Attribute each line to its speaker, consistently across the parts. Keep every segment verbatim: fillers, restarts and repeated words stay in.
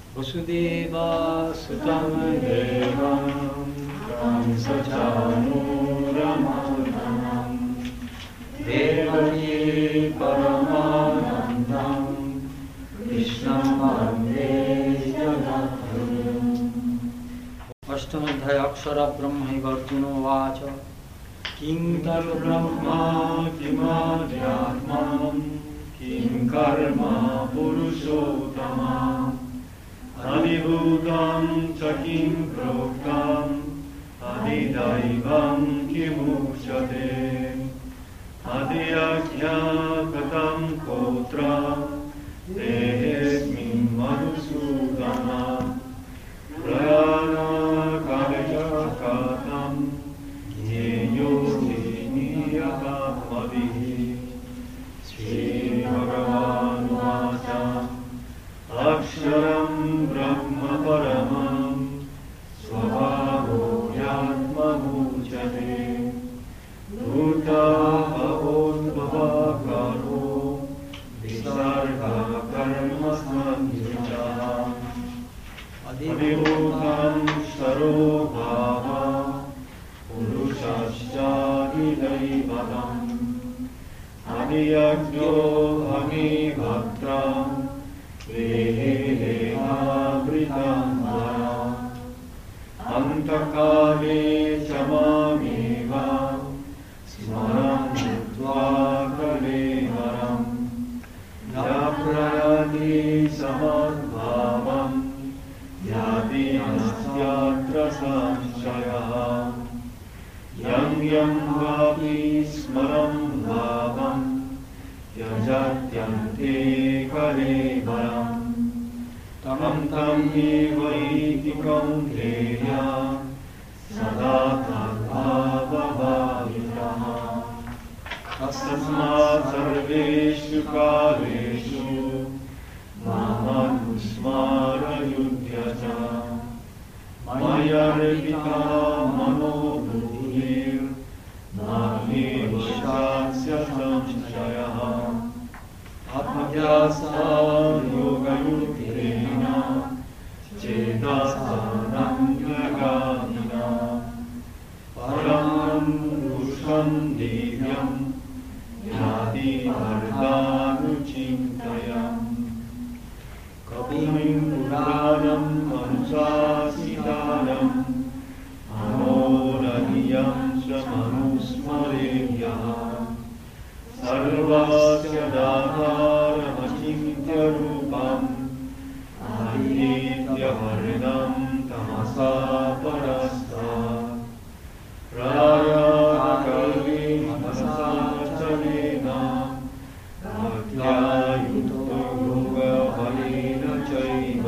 Speaker 1: वसुदेवासुतं देवं कंसचाणूरमर्दनं देवकी परमानन्दं कृष्णं वन्दे जगद्गुरुम्। अष्टमोऽध्याय अक्षर ब्रह्मैवर्जुनोवाच किं तद्ब्रह्मा किमाध्यात्मं किं कर्म पुरुषोत्तमा अधिभूतं च किं प्रोक्तम् अधिदैवं किमुच्यते अधियज्ञातं कोत्र देहेऽस्मिन् मधुसूदन प्रयाणकार्यकथं ज्ञेयोऽसि नियतात्मभिः। श्रीभगवानुवाच अक्षरं ब्रह्म परमं स्वभावोऽयमात्ममुच्यते भूतभवोद्भवकरो विसर्गकर्मसंयुतः अधिभूतं सरोभावः पुरुषश्चादिदैवतम् अधियज्ञो अनिभक्तं देहेनावृतं वरा अन्तकाले च मामेव स्मरन् कृत्वा कलेवरम् व्याप्रयाति समद्भावम् याति नस्यात्र संशयः यं यं वापि स्मरन् भावम् त्यजत्यन्ते कलेवरम् तं तं एवैतिकं ध्येय सदा तद्भावभावितः। तस्मात् सर्वेषु कालेषु मामनुस्मारयुध्य च मय्यर्पिता मनो बुद्धिर्नामे वशास्य संशयः आत्मज्ञानात् योगयुक्तेन चेतसा नन्यगामिना परमं पुरुषं दिव्यं याति अर्धानुचिन्तयन् कविं पुराणम् अनुशासितारम् अनोरणीयं च मनुस्मरेभ्यः सर्वस्य दातारमचिन्त्य रूपम् आदित्यवर्णं तमसा परस्तात् प्रयाणकल्पे मनसा चलेन भक्त्यायुतो योगबलेन चैव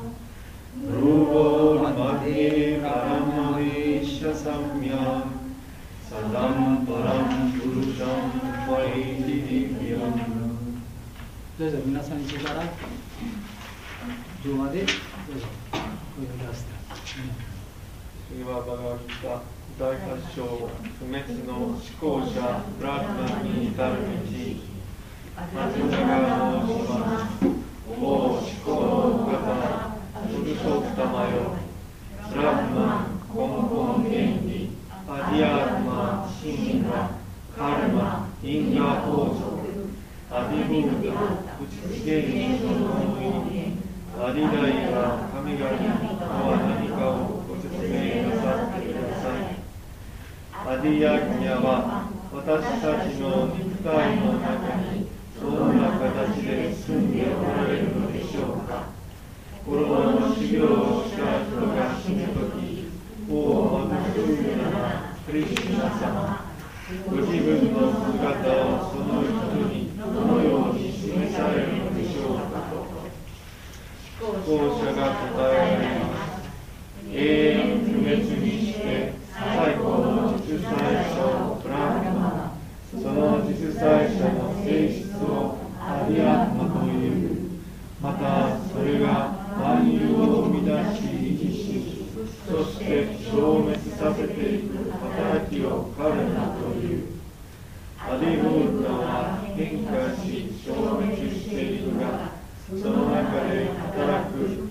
Speaker 1: ध्रुवोर्मध्ये करमवेश्य सम्यक् सदं परं पुरुषं वैति दिव्यम्। どうぞ皆さん一から上までどうぞ声を出して。
Speaker 2: シリワバガバギター大八章不滅の思考者ブラッマに至る道松永の島お思考のお方プルショッタマよブラッマ根本原理アディアーマ神話カルマ因果法則アディブーダ打ち付ける人の思いアディダイが神々とは何かをご説明なさってください。アディヤギニャは私たちの肉体の中にどんな形で住んでおられるのでしょうか。心の修行をした人が死ぬとき、おマドゥーナクリシュナ様、ご自分の姿をその人にどのように示されるのでしょうかと。後者が答えられます。永遠不滅にして最高の実在者をブラッマ、その実在者の性質をアディアッマという。またそれが万有を生み出し維持し、そして消滅させていく働きをカルマという。アディブータは変化し消滅しているが、その中で働くアディ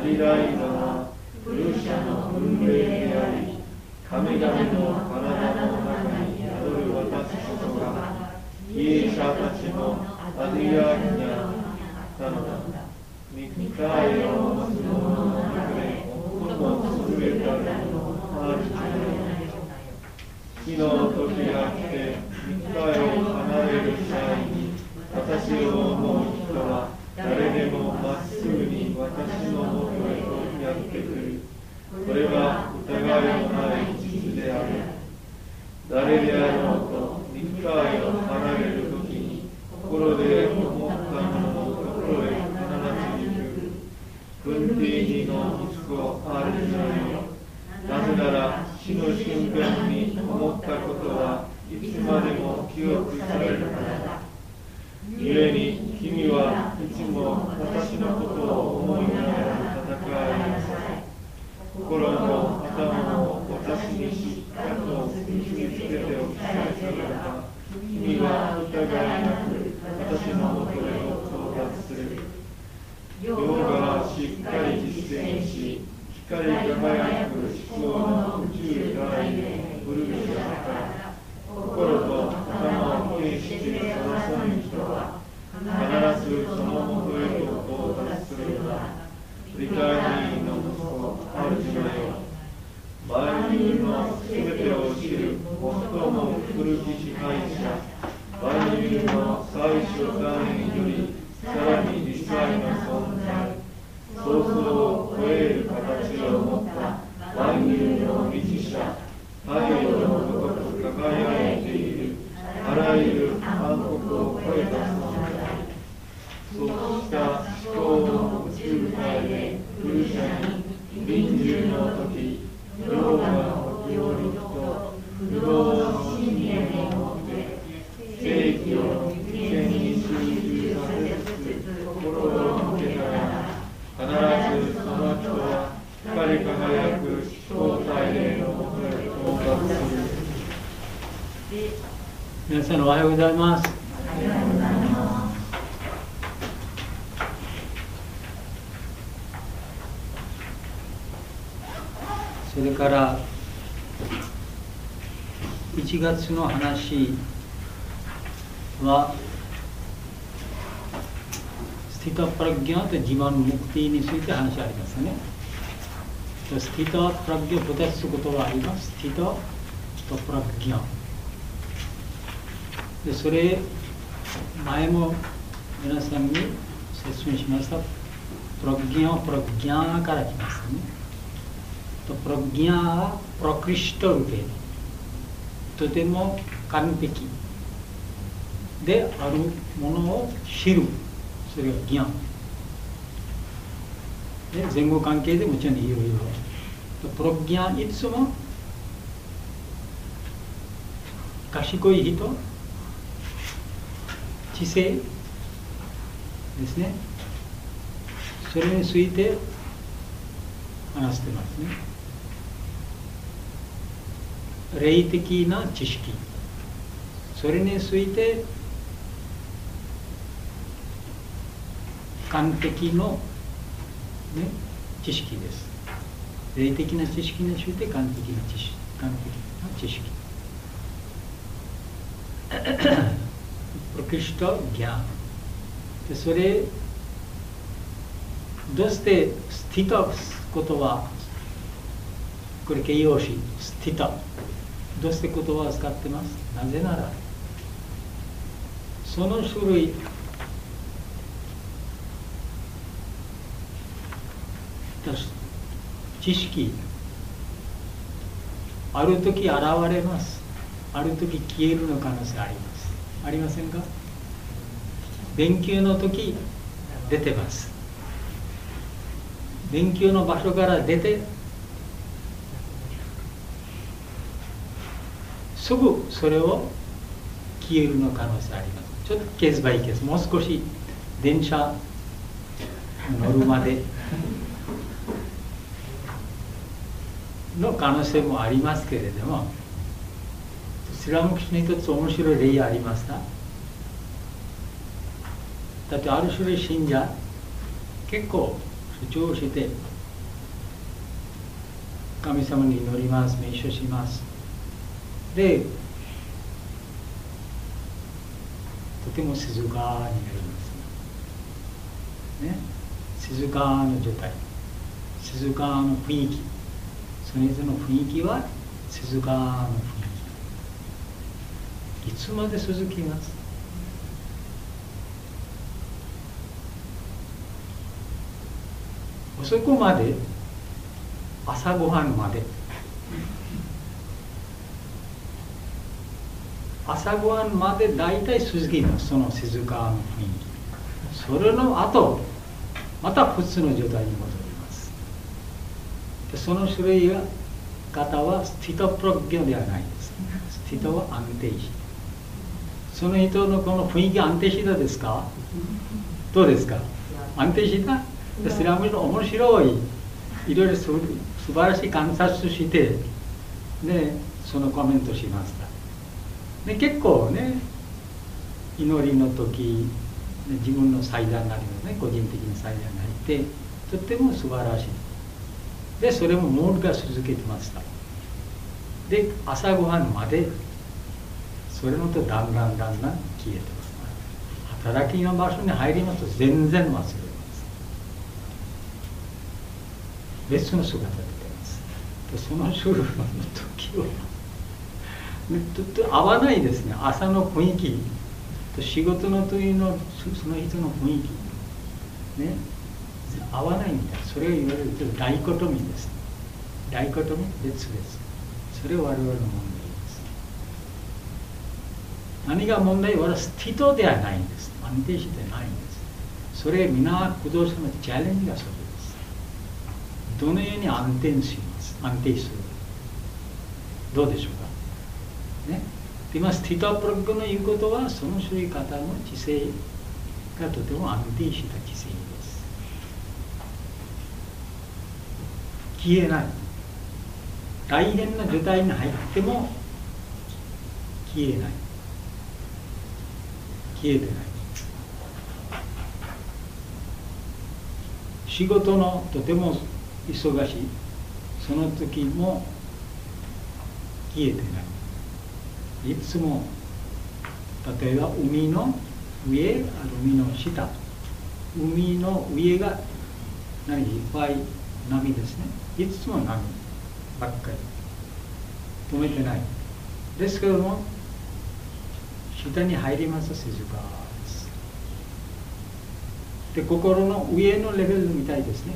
Speaker 2: リライラはプルシャの運命であり、神々の体の中に宿る私こそが、イエシャたちのアディアギニャなのだ。肉体を持つ者の中で最も優れたるものあるじゃよ。死の時が来て肉体を離れる際に、私を思う人は誰でもまっすぐに私のもとへとやってくる。これは疑いのない事実である。誰であろうと肉体を離れるときに、心で思ったもののところへ必ず行く。クンティーニの息子アルジュナよ。なぜなら死の瞬間に思ったことはいつまでも記憶されるからだ。故に君はいつも私のことを思いながら戦いなさい。心も頭も私にしっかりと結びつけておきたいならば、君は疑いなく私のもとへ到達する。ヨガはしっかり実践し、光り輝く思考の宇宙大でブルーシャから心と頭を軽視して育さぬ人は必ずそのもとへと到達するのだ。リカーニーの息子アルジュナよ。万有のすべてを知る最も古き支配者、万有の最初単位よりさらに微細な存在、想像を超える形を持った万有の未知者、太陽のごとく輝いているあらゆる暗黒を超えた存在。そうした思考の宇宙界でプルシャに臨終の時、ヨーガの領域と不動の信念を持って正義を一点に集中させつつ心を向けたら、必ずその人は光り輝く思考体霊のもとへ到達する。
Speaker 1: 皆さんおはようございます。
Speaker 3: おはようございます。
Speaker 1: それからいちがつの話はスティタプラギャとジマンムクティについて話ありますね。スティタプラギャをプラスすることがあります。スティタプラギャで、それ前も皆さんに説明しました。プラギャはプラギャから来ますね。プラギャはプラクリシトルでとても完璧であるものを知る、それがギャンで、前後関係でもちろんいろいろプラギャンいつも賢い人、知性ですね、それについて話してますね。霊的な知識、それについて完璧の、ね、知識です。霊的な知識について完璧な知識、完璧な知識プロキシトギャンで、それどうしてスティタことはこれ形容詞スティタ、どうして言葉を使ってます？なぜならその種類知識ある時現れます、ある時消えるの可能性あります。ありませんか？勉強の時出てます。勉強の場所から出てすぐそれを消えるの可能性あります。ちょっとケースバイケース、もう少し電車乗るまでの可能性もありますけれども、スラムクシに一つ面白い例ありました。だってある種類信者結構主張して神様に祈ります、名称します。で、とても静かになりますね。静かな状態、静かな雰囲気、それぞれの雰囲気は静かな雰囲気。いつまで続きます？遅くまで、朝ごはんまで。朝ごはんまで大体続きます、その静かな雰囲気。それの後、また普通の状態に戻ります。でその種類が方はスティタプロギョではないです。スティタは安定して。その人のこの雰囲気安定したですか？どうですか？安定した？それは面白い、いろいろ素晴らしい観察して、ね、そのコメントしました。で結構ね、祈りの時、自分の祭壇がありますね、個人的な祭壇があって、とっても素晴らしい。で、それもモードが続けてました。で、朝ごはんまで、それのとだんだんだんだん消えてます。働きの場所に入りますと全然忘れます。別の姿で出ます。でその種類の時は、合わないですね。朝の雰囲気と仕事の時のその人の雰囲気ね、合わないみたいな。それを言われるとダイコトミーです。ダイコトミー別々。それは我々の問題です。何が問題はスティトではないんです。安定してないんです。それ皆工藤者のチャレンジがそれです。どのように安定します。安定する。どうでしょうか。ね、今スティタプログの言うことはその種類方の知性がとても安定した知性です。消えない。大変な状態に入っても消えない。消えてない。仕事のとても忙しいその時も消えてない。いつも例えば海の上、ある海の下、海の上が何いっぱい波ですね。いつも波ばっかり止めてない。ですけども下に入りますと静かです。で心の上のレベルみたいですね。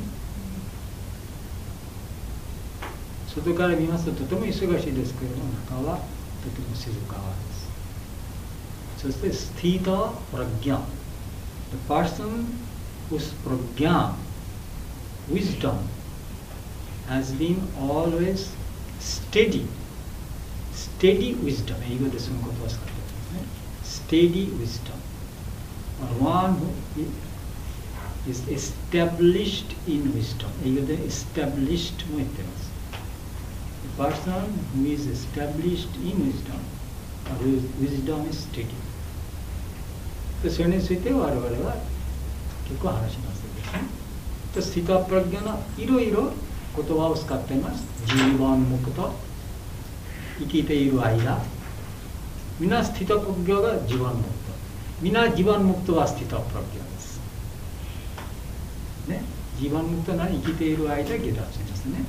Speaker 1: 外から見ますととても忙しいですけども中はとても静かです。そしてスティタプラギャン。The person whose pragya, wisdom, has been always steady. Steady wisdom. 英語でそのことを使っていますね。Steady wisdom. Or one who is established in wisdom. 英語で established も言っています。The person who is established in wisdom, or whose wisdom is steady. でそれについて我々は結構話しますですね。とスティタプラギャのいろいろ言葉を使っています。ジーバンムクト、生きている間、みんなスティタプラギャがジーバンムクト。みんなジーバンムクトはスティタプラギャです。ね、ジーバンムクトは生きている間、下脱ですね。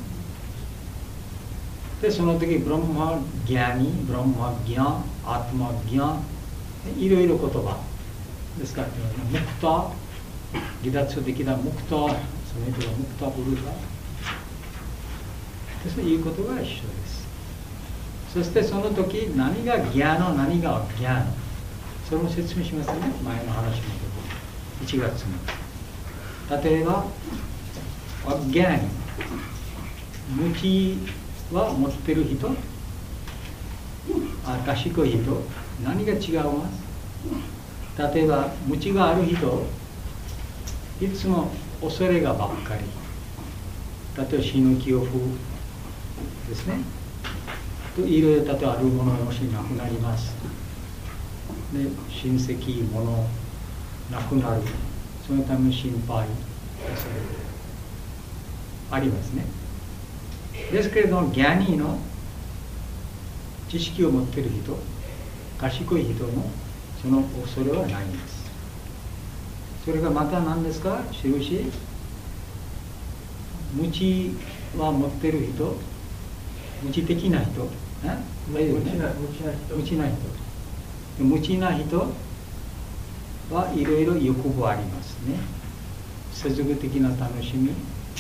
Speaker 1: で、その時、ブランマギャニ、ブランマギャン、アトマギャン、いろいろ言葉ですから、ムクタ、離脱的なムクタ、その人がムクタブルータ、そういうことが一緒です。そしてその時、何がギャノ、何がギャノ、それも説明しますね、前の話のところ、いちがつに。例えば、ギャニ、無知は持ってる人、あ、賢い人、何が違うます。例えば、無知がある人、いつも恐れがばっかり。例えば、死ぬ恐怖ですね。といろいろ、例えば、あるものがもしなくなります。で、親戚、もの、なくなる。そのための心配、それありますね。 ですけれども、ギャニーの知識を持っている人、賢い人のその恐れはないんです。それがまた何ですか、印、無知は持っている人、無知的な人、無知な人、無知な人、無知な人はいろいろ欲望ありますね。世俗的な楽しみ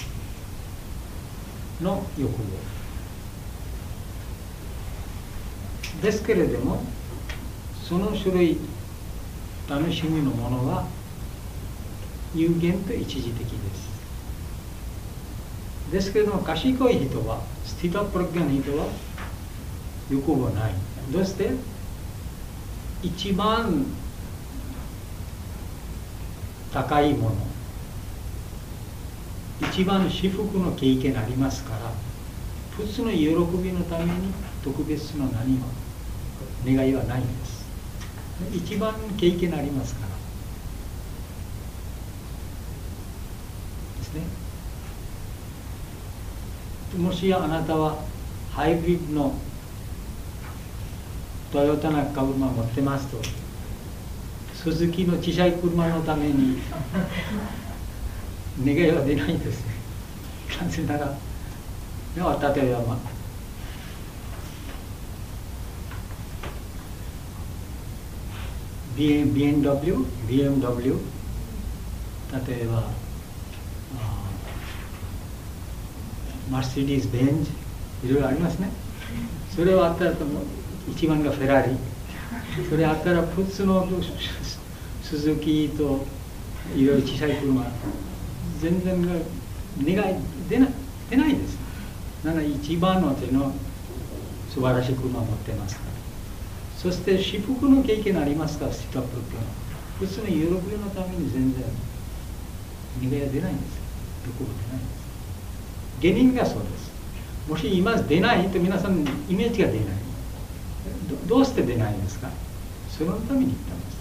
Speaker 1: の欲望ですけれども、その種類楽しみのものは有限と一時的です。ですけれども、賢い人は、スティタプラグヤの人は欲望ない。どうして？一番高いもの、一番至福の経験ありますから、普通の喜びのために特別の何も願いはないんです。一番経験ありますからですね。もしあなたはハイブリッドのトヨタな車を持ってますと、スズキの小さい車のために願いは出ないんですね。なぜなら、例えば、まあ、ビーエムダブリュー、ビーエムダブリュー、例えば、マーセディーズ・ベンジ、いろいろありますね。それはあったらとも一番がフェラーリ、それあったら普通のスズキといろいろ小さい車、全然が願い出ない、出ないです。なので一番の手の素晴らしい車を持ってますから。そして至福の経験ありますから、スティットアップっていうのは普通の喜びのために全然願いが出ないんですよ。欲望出ないんです。原因がそうです。もし今出ないと皆さんイメージが出ない。ど, どうして出ないんですか？そのために言ったんです。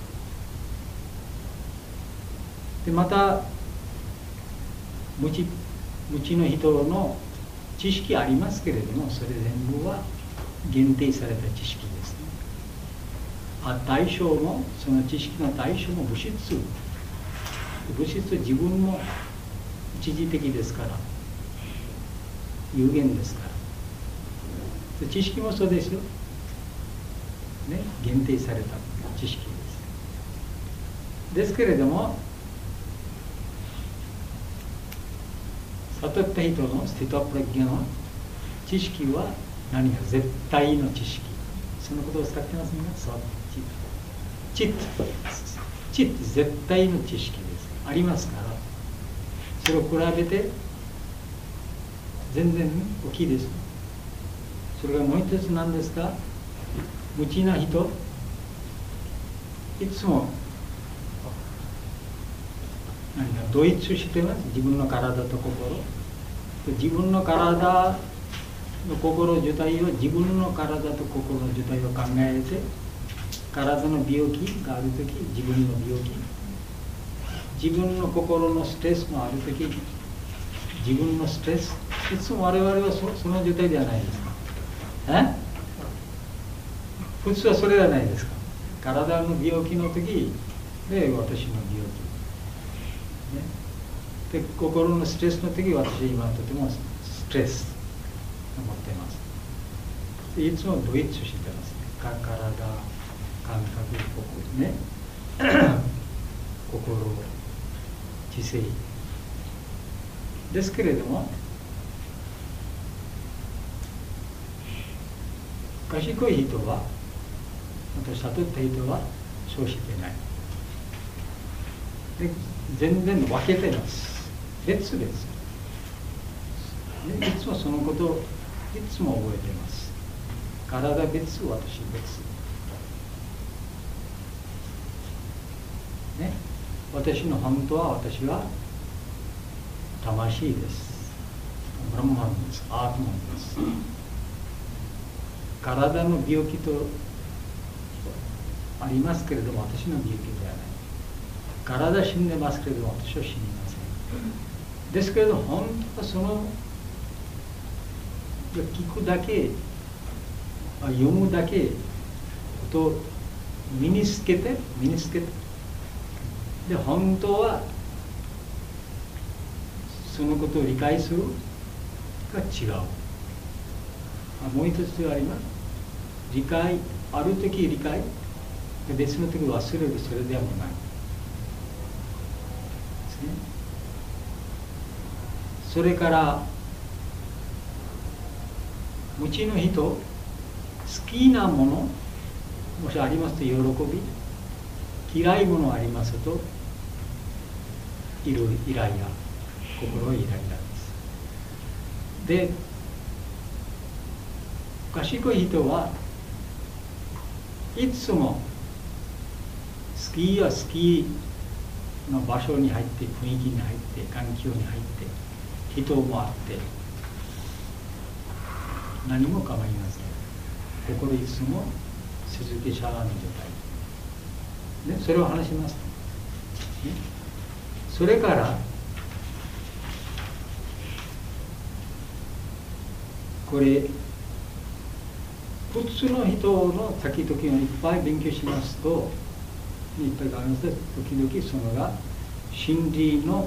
Speaker 1: でまた無知、無知の人の知識ありますけれども、それ全部は限定された知識ですね。あ対象も、その知識の対象も物質。物質は自分も一時的ですから、有限ですから。知識もそうですよ。ね、限定された知識です。ですけれども、悟った人のスティトプラギャの知識は何か絶対の知識。そのことを使ってますね。そう、チット。チット、絶対の知識です。ありますから、それを比べて全然大きいです。それがもう一つ何ですか？無知な人、いつも何か同一してます。自分の体と心。自分の体の心自体は自分の体と心自体を考えて、体の病気があるとき自分の病気、自分の心のストレスもあるとき自分のストレス、いつも我々は そ, その状態ではないですか？え普通はそれではないですか？体の病気の時で私の病気、ね、で心のストレスの時私今とてもストレスを持っています。でいつもドイツしてますね。体、感覚、心ね心、知性ですけれども、賢い人は、また悟った人はそうしてない。で全然分けてます。別々。でいつもそのことをいつも覚えてます。体別、私別。ね、私の本当は私は魂です。ブラマンです。アートマンです。体の病気とありますけれども、私の病気ではない。体死んでますけれども、私は死にません。ですけれども、本当はその聞くだけ、読むだけと身につけて、身につけて、で、本当はそのことを理解するが違う。もう一つあります。理解、ある時理解、別の時忘れる、それではもない。ですね。それから、うちの人、好きなもの、もしありますと喜び、嫌いものありますと、イライラ、心イライラです。で、賢い人はいつも好きや好きの場所に入って、雰囲気に入って、環境に入って、人もあって、何も構いません。心いつも静けしゃがの状態、ね、それを話します、ね、それからこれ普通の人の時々をいっぱい勉強しますと、いっぱい考えますと、時々そのが真理の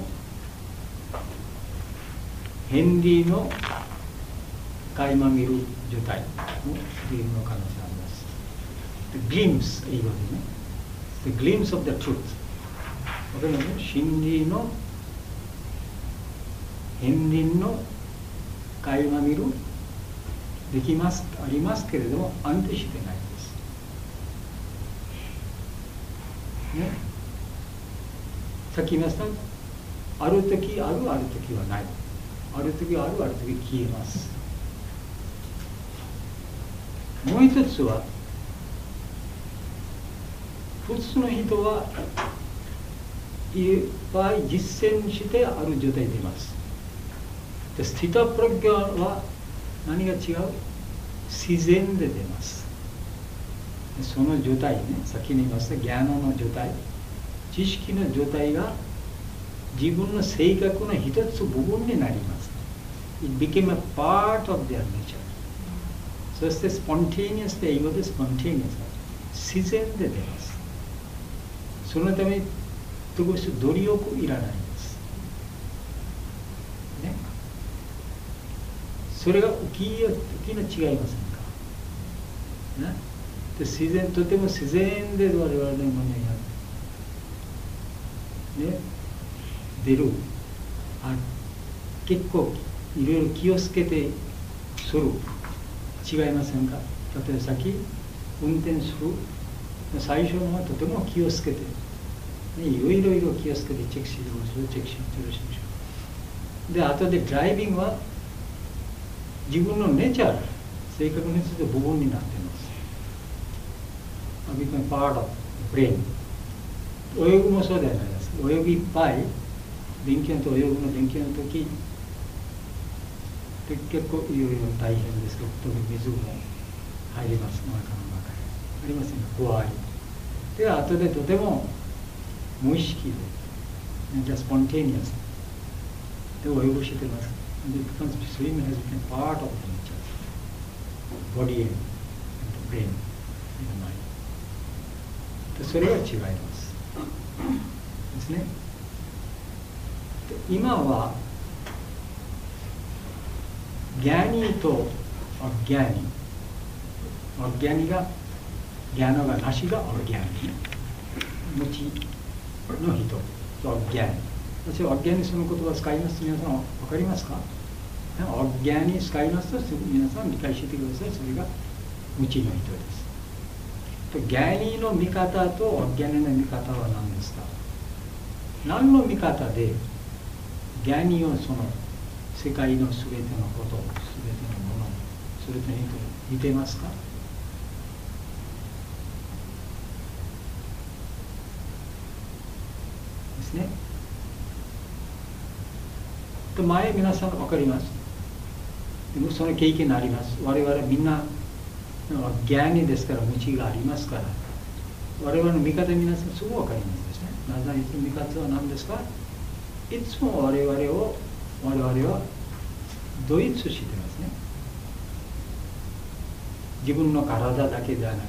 Speaker 1: 変理の垣間見る状態の理由の可能性があります。The glimpse、英語でね。The glimpse of the truth。わかりますね。真理の変理の垣間見るできます、ありますけれども、安定してないです。ね。さっき言いました、ある時ある、ある時はない。ある時ある、ある時消えます。もう一つは、普通の人はいっぱい実践してある状態でいます。で、スティタプラグヤは何が違う？自然で出ます。その状態ね、先に言いましたギャナの状態、知識の状態が自分の性格の一つ部分になります。It became a part of their nature。そしてスポンテーニアスで英語でスポンテーニアス自然で出ます。そのためにどうして努力いらないんです。ね。それが大きい大きな違いませんか。ね。で自然とても自然で我々のものやね出るあ結構いろいろ気をつけてする。違いませんか。例えば先運転する最初のはとても気をつけて、ね、いろいろいろ気をつけてチェックしようチェックしようしましょう。で後でドライビングは自分のネチャー性格について部分になっています。become part of brain。泳ぐもそうではないです。泳ぎいっぱい勉強と泳ぐの勉強の時で結構いろいろ大変ですけど、特に水も入ります、お腹の中に。ありませんか、怖い。で、後でとても無意識で、じゃあスポンテーニアスで泳ぐしてます。で、becomes swimming has become part of the nature, body and brain and mind。で、それが違います。ですね。で、今はギャニーとオギャニー、オギャニーがギャナがなしがオギャニー、無知の人とオギャニー。私はオギャニーその言葉を使いますと皆さん分かりますか。オギャニー使いますと皆さん理解してください。それが無知の人です。とギャニーの見方とオギャニーの見方は何ですか。何の見方でギャニーをその世界のすべてのこと、すべてのもの、すべての人と見てますか。ですね。と前皆さん分かります。でもその経験あります。我々みんなギャニーですから無知がありますから、我々の見方皆さんすぐ分かりますですね。なぜその見方は何ですか。いつも我々を我々はドイツしてますね。 自分の体だけではなく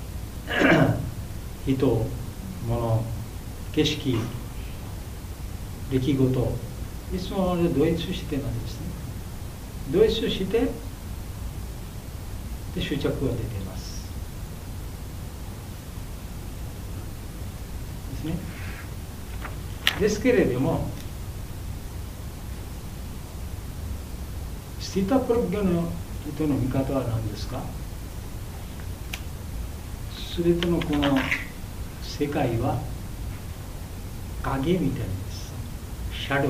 Speaker 1: 人、物、景色、出来事、いつも同一してなんですね。同一してで執着が出ています。ですね。ですけれども、スティタプロギャの人の見方は何ですか？すべてのこの世界は影みたいです。シャドウ。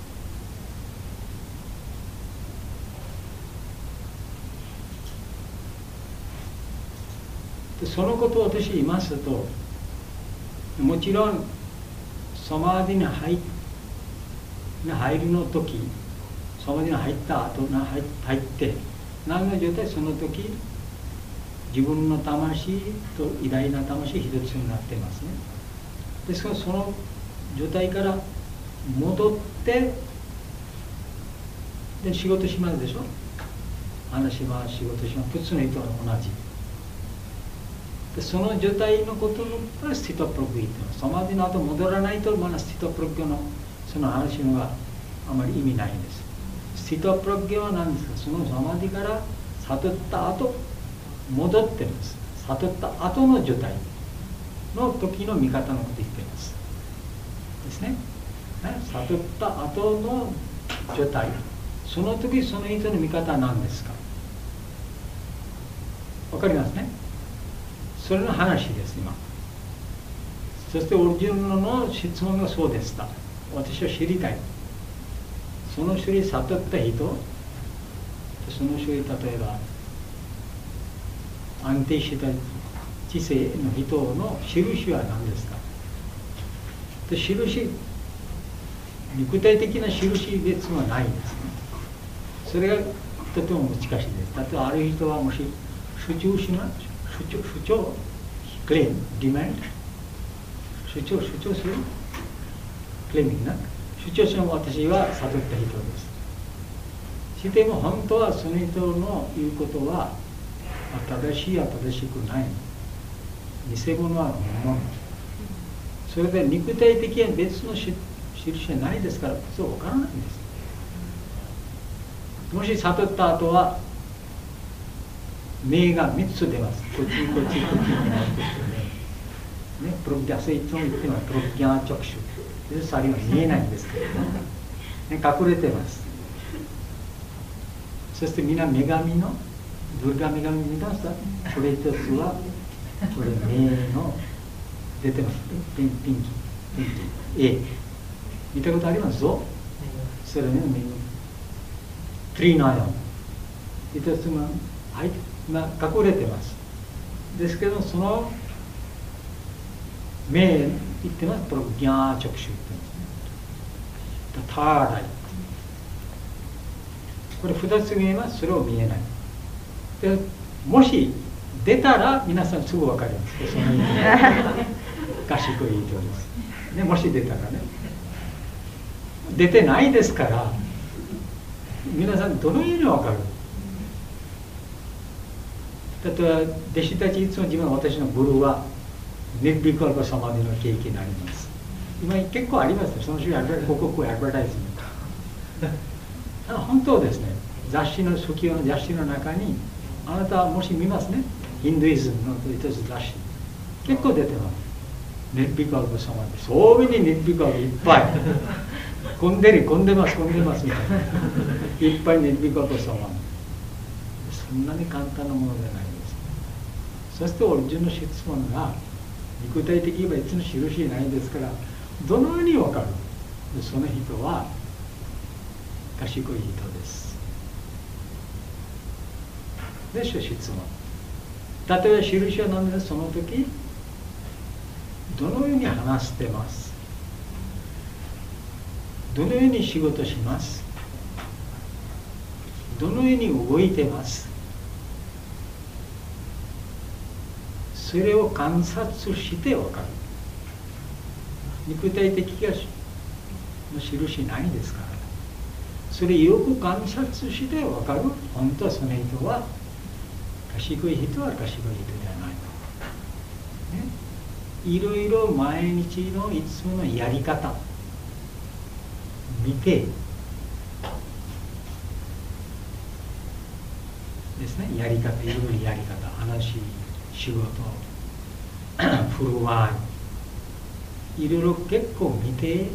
Speaker 1: でそのことを私言いますと、もちろんサマーディに入入るの時、サマーディに入った後な入入って何の状態、その時自分の魂と偉大な魂一つになってますね。ですからその状態から戻ってで仕事しますでしょ。話します、仕事します。普通の人は同じで、その状態のことのスティタプログイっていうのは、サマディの後戻らないとまだスティタプログのその話のがあまり意味ないんです。スティタプログは何ですか？そのサマディから悟った後戻ってます。悟った後の状態の時の見方のことを言っていますですね。悟った後の状態、その時その人の見方は何ですか？わかりますね。それの話です今。そしてオリジナルの質問がそうでした。私は知りたい。その種類悟った人、その種類例えば安定した知性の人の印は何ですか？で印、肉体的な印別はないんですね。それがとても難しいです。例えばある人はもし主張します。主張、主張、クレーム、ディマンド、主張、主張する、クレーミングな、主張しの私は悟った人です。しても本当はその人の言うことは正しいや正しくない。偽物は本物。それで肉体的に別の印はないですから、普通は分からないんです。もし悟った後は目がみっつ出ます。こっちこっちこっちになってね。プロギャスいつも言ってます。プロギャー直視。で、それは見えないんですけどね。ね、隠れてます。そしてみんな女神の、ブルガ女神見ました？これ一つは、これ目の出てます。ピンピンキ、ピンキ、A。見たことありますぞ？それね、トリーナイオン。一つも、はい。まあ、隠れてます。ですけど、その目言ってます。プロギャー直視言ってますね。ターライ。これ二つ見えます。それを見えない。でもし出たら皆さんすぐ分かります。その意味賢い人です。ね、もし出たらね。出てないですから、皆さんどのように分かる？例えば弟子たちいつも自分は私のグルーはネッビカルバサマディの経験になります。今結構ありますね。その種類広告アドバタイズメント。本当ですね。雑誌の初期の雑誌の中にあなたはもし見ますね。ヒンドゥイズムの一つ雑誌結構出てます。ネッビカルバサマディ。そうめにネッビカルいっぱい。混んでる混んでます混んでますみたいな。いっぱいネッビカルバサマディ。そんなに簡単なものじゃないです。そしてオリジンの質問が肉体的には別の印ないですから、どのように分かる？その人は賢い人です。でしょ、質問。例えば印は何ですか？その時どのように話してます？どのように仕事します？どのように動いてます？それを観察して分かる。肉体的な印ないですから、それよく観察して分かる。本当はその人は賢い人は賢い人ではない、ね、いろいろ毎日のいつものやり方見てですね、やり方、いろいろやり方、話、仕事、振る舞い、いろいろ結構見て、で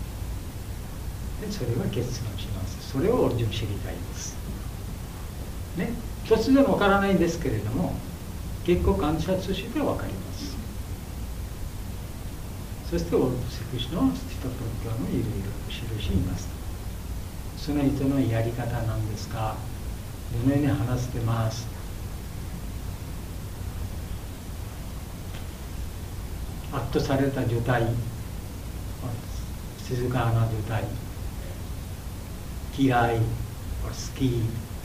Speaker 1: それは結論します。それを俺も知りたいです。ね、突然わからないんですけれども、結構観察してわかります。そしてオルトセクシのスティタプロッカーのいろいろ印します。その人のやり方なんですか、どのように話してます。圧倒された状態、静かな状態、嫌い、好き、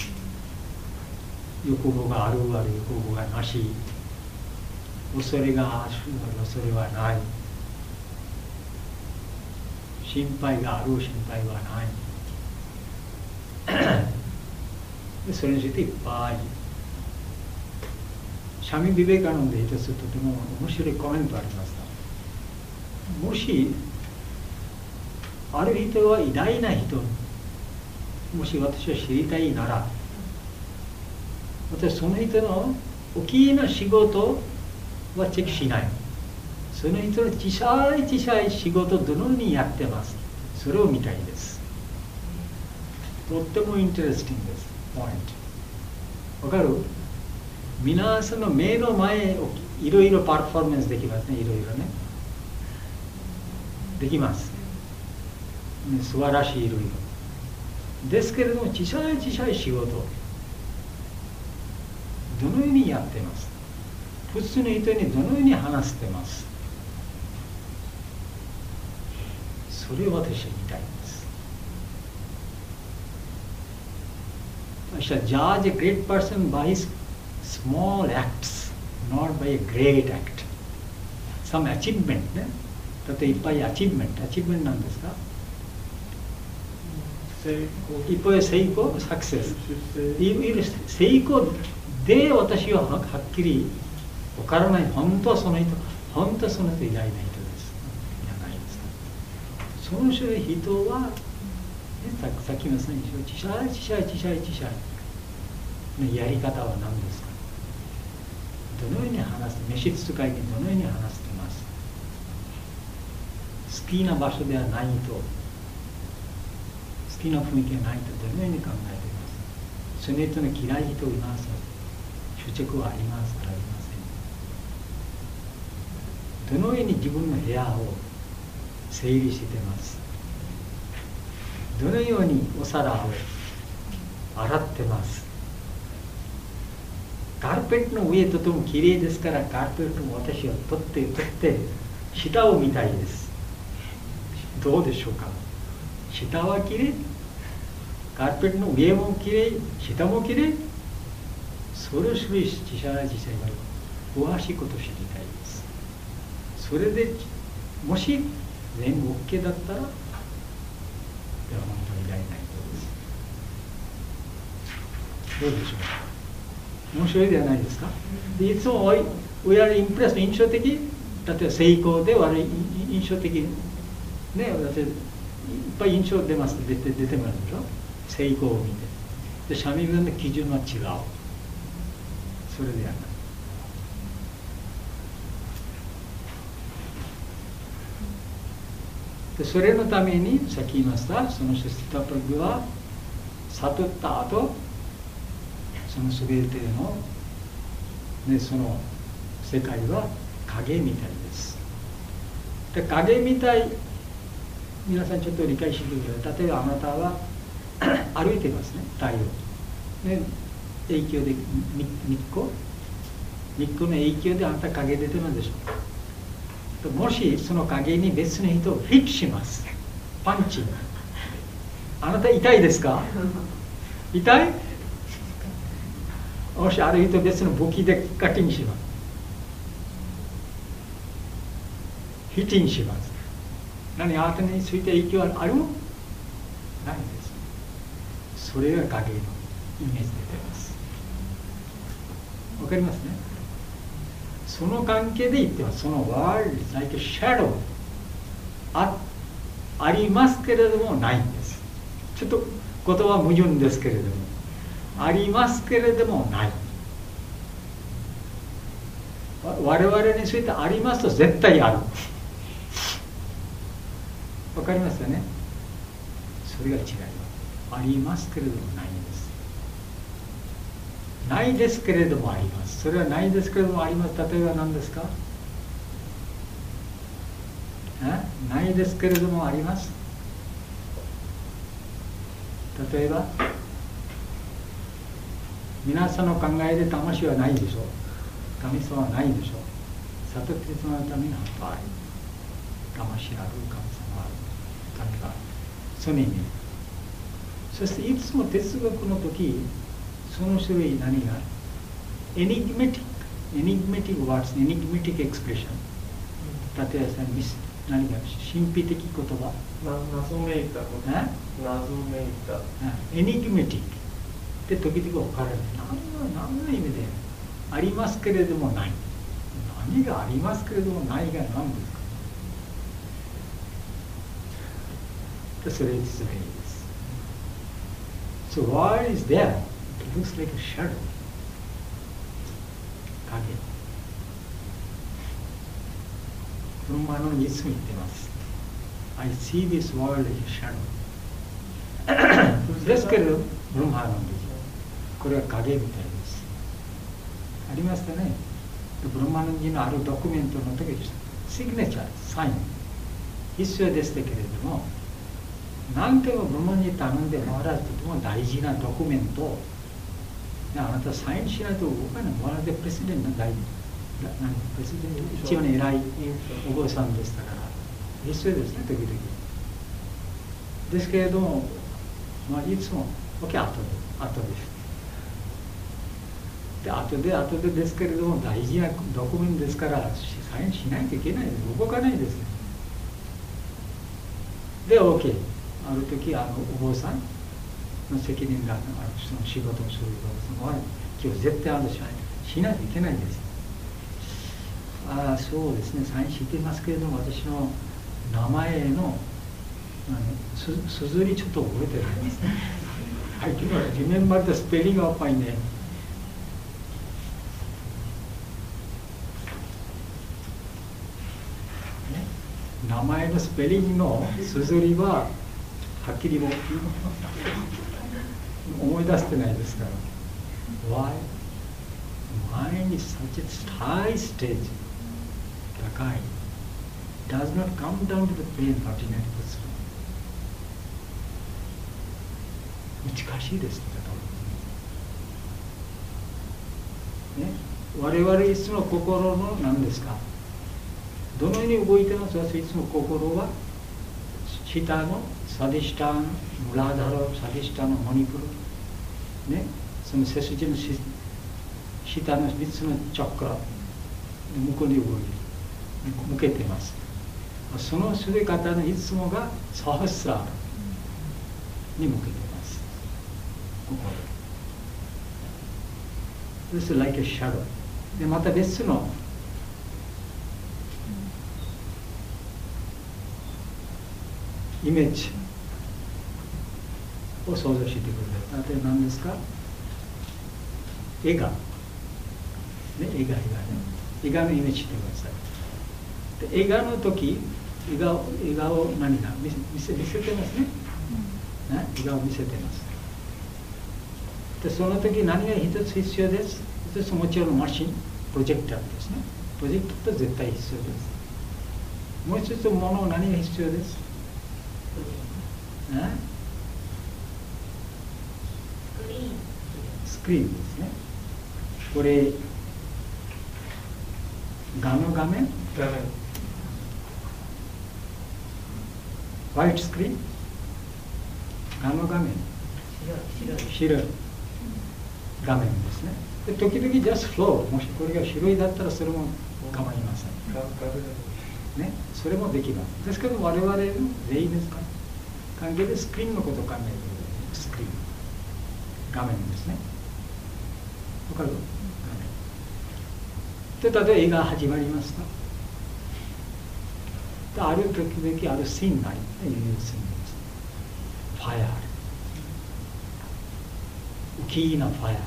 Speaker 1: 欲望があるある欲望がなし、恐れがある恐れはない、心配がある心配はないでそれについていっぱい。シャミ・ビベカノンで一つとても面白いコメントありました。もしある人は偉大な人、もし私は知りたいなら、私その人の大きな仕事はチェックしない。その人の小さい小さい仕事をどのようにやってます、それを見たいです。とってもインタレスティングです。ポイントわかる？皆さんの目の前をいろいろパフォーマンスできますね。いろいろねできます、ね、素晴らしいいろいろですけれども、小さい小さい仕事どのようにやってます、普通の人にどのように話してます、それを私は見たいんです。I shall judge a great person by his small acts, not by a great act. Some achievement ね。例えばいっぱいアチーブメント、アチーブメントなんですか？
Speaker 2: 成功。
Speaker 1: いっぱい成功、サクセス。いわゆる成功で私ははっきりわからない。本当はその人、本当はその人偉大な人です。じゃないですか。その人は、ね、さっきの最初、小さい小さい小さい小さいのやり方は何ですか？どのように話す、召使いにどのように話してます。好きな場所ではないと、好きな雰囲気がないとどのように考えています。その人の嫌い人います。執着はありますかありません。どのように自分の部屋を整理してます。どのようにお皿を洗ってます。カーペットの上とてもきれいですから、カーペットも私は取って取って下を見たいです。どうでしょうか。下はきれい、カーペットの上もきれい、下もきれい、それをする小さい小さい詳しいことを知りたいです。それでもし全部 OK だったら、では本当に偉大な人です。どうでしょうか。面白いではないですか。でいつも親のインプレスの印象的、例えば成功で悪い印象的ね、私いっぱい印象出ます出て出てますでしょ。成功を見て、でシャミ分の基準は違う。それではない。でそれのためにさっき言いました、そのシステムプログは悟った後、その全ての、ね、その世界は影みたいです。で影みたい、皆さんちょっと理解してください。例えばあなたは歩いてますね、太陽、ね、影響で日光日光の影響であなた影出てますでしょ。もしその影に別の人をフィックします、パンチ、あなた痛いですか？痛い？もしある人別の武器でカッティングします、ヒッティングします。何、あなたについて影響はある？ないです。それが影のイメージで出ます。
Speaker 4: わかりますね。その関係で言ってます。その world is like a shadow あ, ありますけれどもないんです。ちょっと言葉矛盾ですけれども、ありますけれどもない。我々についてありますと絶対ある。わかりますよね。それが違います。ありますけれどもないんです。ないですけれどもあります。それはないですけれどもあります。例えば何ですか？えないですけれどもあります。例えば皆さんの考えで魂はないでしょう。神様はないでしょう。悟っていつのためにはい。魂ある、神様ある、神がある。その意味。そしていつも哲学の時、その種類何がエニグメティック、エニグメティックワード、エニグメティックエクスプレッション。例えば何か神秘的言葉。
Speaker 2: 謎めいたこと。謎めいた。
Speaker 4: エニグメティック。で時々分からない。何の何の意味でありますけれどもない。何がありますけれどもないが何ですか。でそれです。So what is there? It looks like a shadow. 影。ブルマーノンいつも言ってます。I see this world as a shadow. ですけれど、ブルマーノンです。これは影みたいです。ありましたね。ブルマーノン人のあるドキュメントの時、シグネチャー、サイン、必要でしたけれども、何回もブルマーノンに頼んでもらうとても大事なドキュメントを、あなたサインしないと動かない。もらってプレシデントの大プレシデント一応ね偉いお坊さんでしたから、必要ですね、時々。ですけれども、まあ、いつも、OK、後で、後です。で後で後でですけれども大事なドキュメントですからサインしないといけないです。動かないですね。で OK。ある時あのお坊さんの責任があるその仕事をするお坊さんは今日絶対あのサインしないといけないです。ああそうですね、サインしていますけれども私の名前のす綴りちょっと覚えてないですね。I do not remember the spelling of my name。名前のスペリングの綴りははっきりも思い出してないですから。Why? Mind is such a high stage. 高い。Does not come down to the plane ordinary person. 難しいですね。我々いつも心の何ですか。どのように動いてますか。いつも心は下のサディシタン、ムラダロ、サディシタンのマニプル、ね、その背筋の下のみっつのチャクラ向こうに動いて向けてます。そのすり方のいつもがサハスラに向けてます。心。This is like a shadow。でまた別のイメージを想像してください。例えば何ですか。映画、ね、映画映画ね映画のイメージしてください。で映画の時映画を映画を何が見せ、見せ、見せてますね。ね映画を見せてます。でその時何が一つ必要です。一つもちろんマシンプロジェクターですね。プロジェクターと絶対必要です。もう一つものは何が必要です。ね、スクリーンですね。これ画の画面
Speaker 2: 画面
Speaker 4: ホワイトスクリーン画の画面白い画面ですね。で時々ジャストフロー、もしこれが白いだったらそれも構いませんね、それもできます。ですけど我々の全員ですか関係でスクリーンのことを考えているスクリーン画面ですね。わかる？画面で例えば映画始まりますか。ある時々あるシーンがありますね。有名シーンです。ファイアール。大きなファイアール。ね、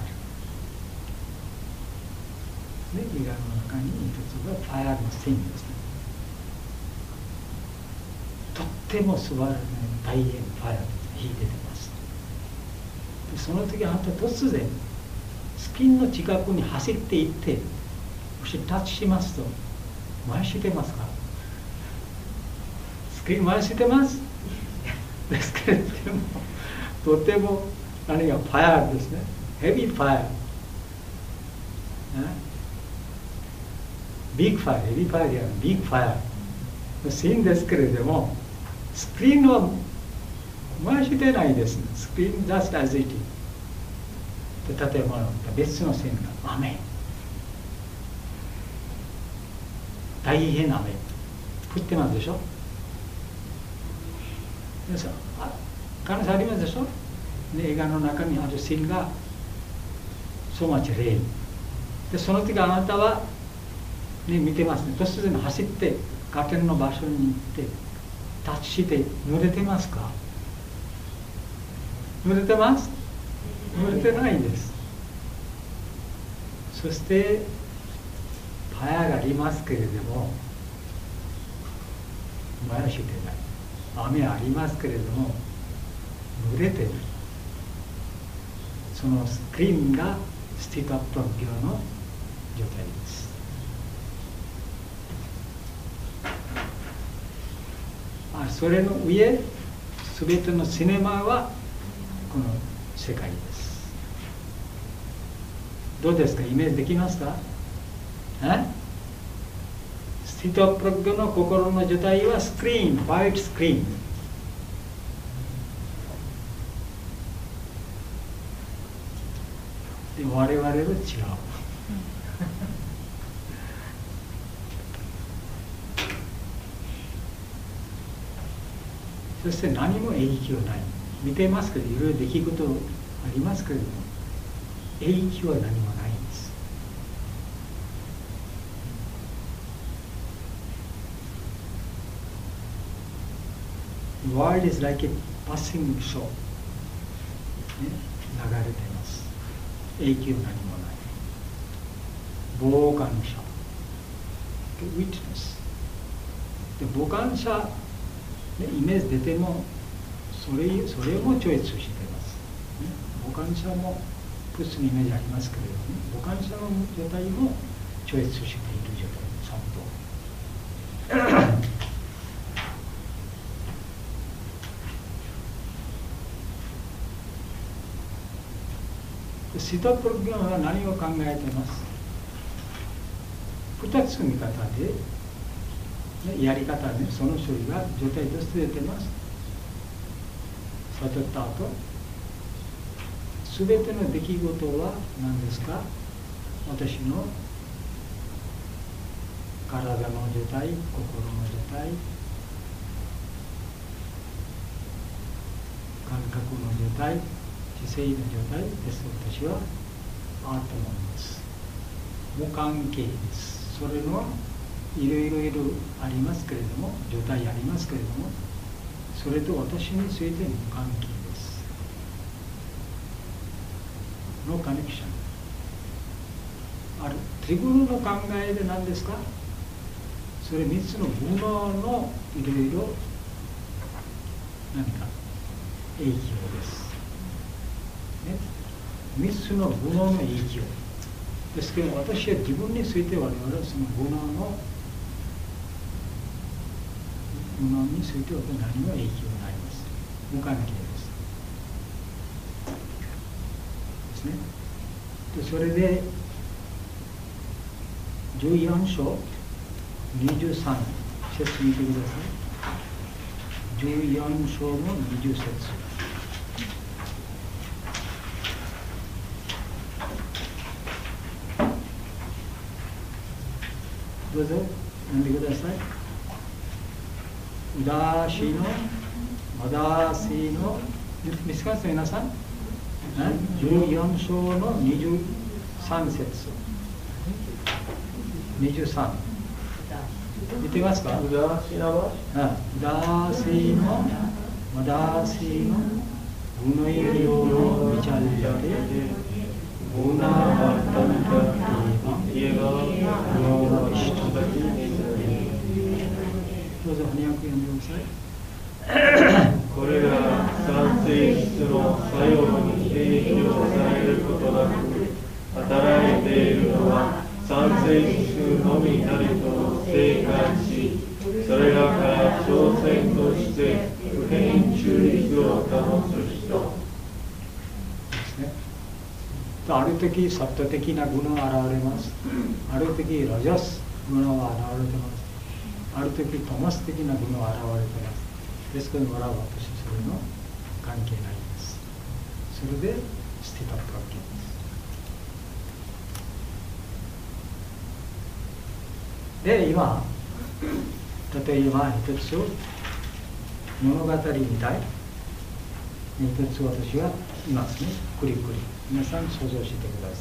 Speaker 4: 映画の中に一つがファイアールのシーンですね。とっても素晴らしい大変ファイアールが引いて出ます。でその時あなた突然スクリーンの近くに走っていってもしタッチしますと回してますか。スクリーン回してますですけれどもとても何がファイアーですね。ヘビーファイアー、ビッグファイアー、ヘビーファイアーではビッグファイアーのシーンですけれども、スクリーンは回してないですね。スクリーン just as it is。で例えば別のシーンが雨、大変雨降ってますでしょ。皆さん可能性ありますでしょ。映画の中にあるシーンがso much rainで、その時あなたは、ね、見てますね。突然走ってカーテンの場所に行ってタッチして濡れてますか。濡れてます。濡れてないです。そしてファイアーがありますけれども燃やしてない。雨ありますけれども濡れてない。そのスクリーンがスティートアップ業の状態です。あそれの上、すべてのシネマはこの世界です。どうですか、イメージできますか。えスティートアップ業の心の状態はスクリーン、ホワイトスクリーン。で我々は違う。そして何も影響ない。見てますけど、いろいろ出来事ありますけれども、影響は何もないんです。The world is like a passing show、ね、流れてます。影響何もない。傍観者、ウィットネス。で、傍観者、ね、イメージ出ても、それ、それも超越しています。ね、傍観者も、プスのイメージありますけれども、ね、傍観者の状態も超越している状態、ちゃんと。シトプログラムは何を考えています。ふたつ見方で、ね、やり方で、ね、その処理が状態として出てます。悟った後、すべての出来事は何ですか。私の体の状態、心の状態、感覚の状態、知性の状態です。私はアートマンです。無関係です。それのいろいろいろありますけれども、状態ありますけれども、それと私について無関係です。のカネクション。あるトリグルの考えで何ですか。それ三つの無能のいろいろ何か影響です。三つの無能の影響ですけど、私は自分について我々はその無能の無能については何も影響があります。無関係です。ですね。でそれでじゅうよん章にじゅうさん節見てください。じゅうよん章のにじゅう節。どうぞ読んでください。うだしの、まだしの、見つかります皆さん。じゅうよん章のにじゅうさん節。 にじゅうさん。見てますか？
Speaker 2: ウダシナバ
Speaker 4: ダーセイのマダーセイのグノイリオのビチャリヤでグナバッタンタイエバの人たちにどうぞ翻訳読んでください。
Speaker 2: これら三性質の作用に影響されることなく働いているのは三性質のみなりと正解し、それらから挑戦として不変中立を保つ人
Speaker 4: ですね。ある時サッタ的なグナが現れます。ある時ラジャスグナが現れてます。ある時トマス的なグナが現れてます。ですけど我々は私それの関係ないです。それでスティタップ関係です。で今例えば一つ物語みたい一つ私はいますね。くりくり皆さん想像してください。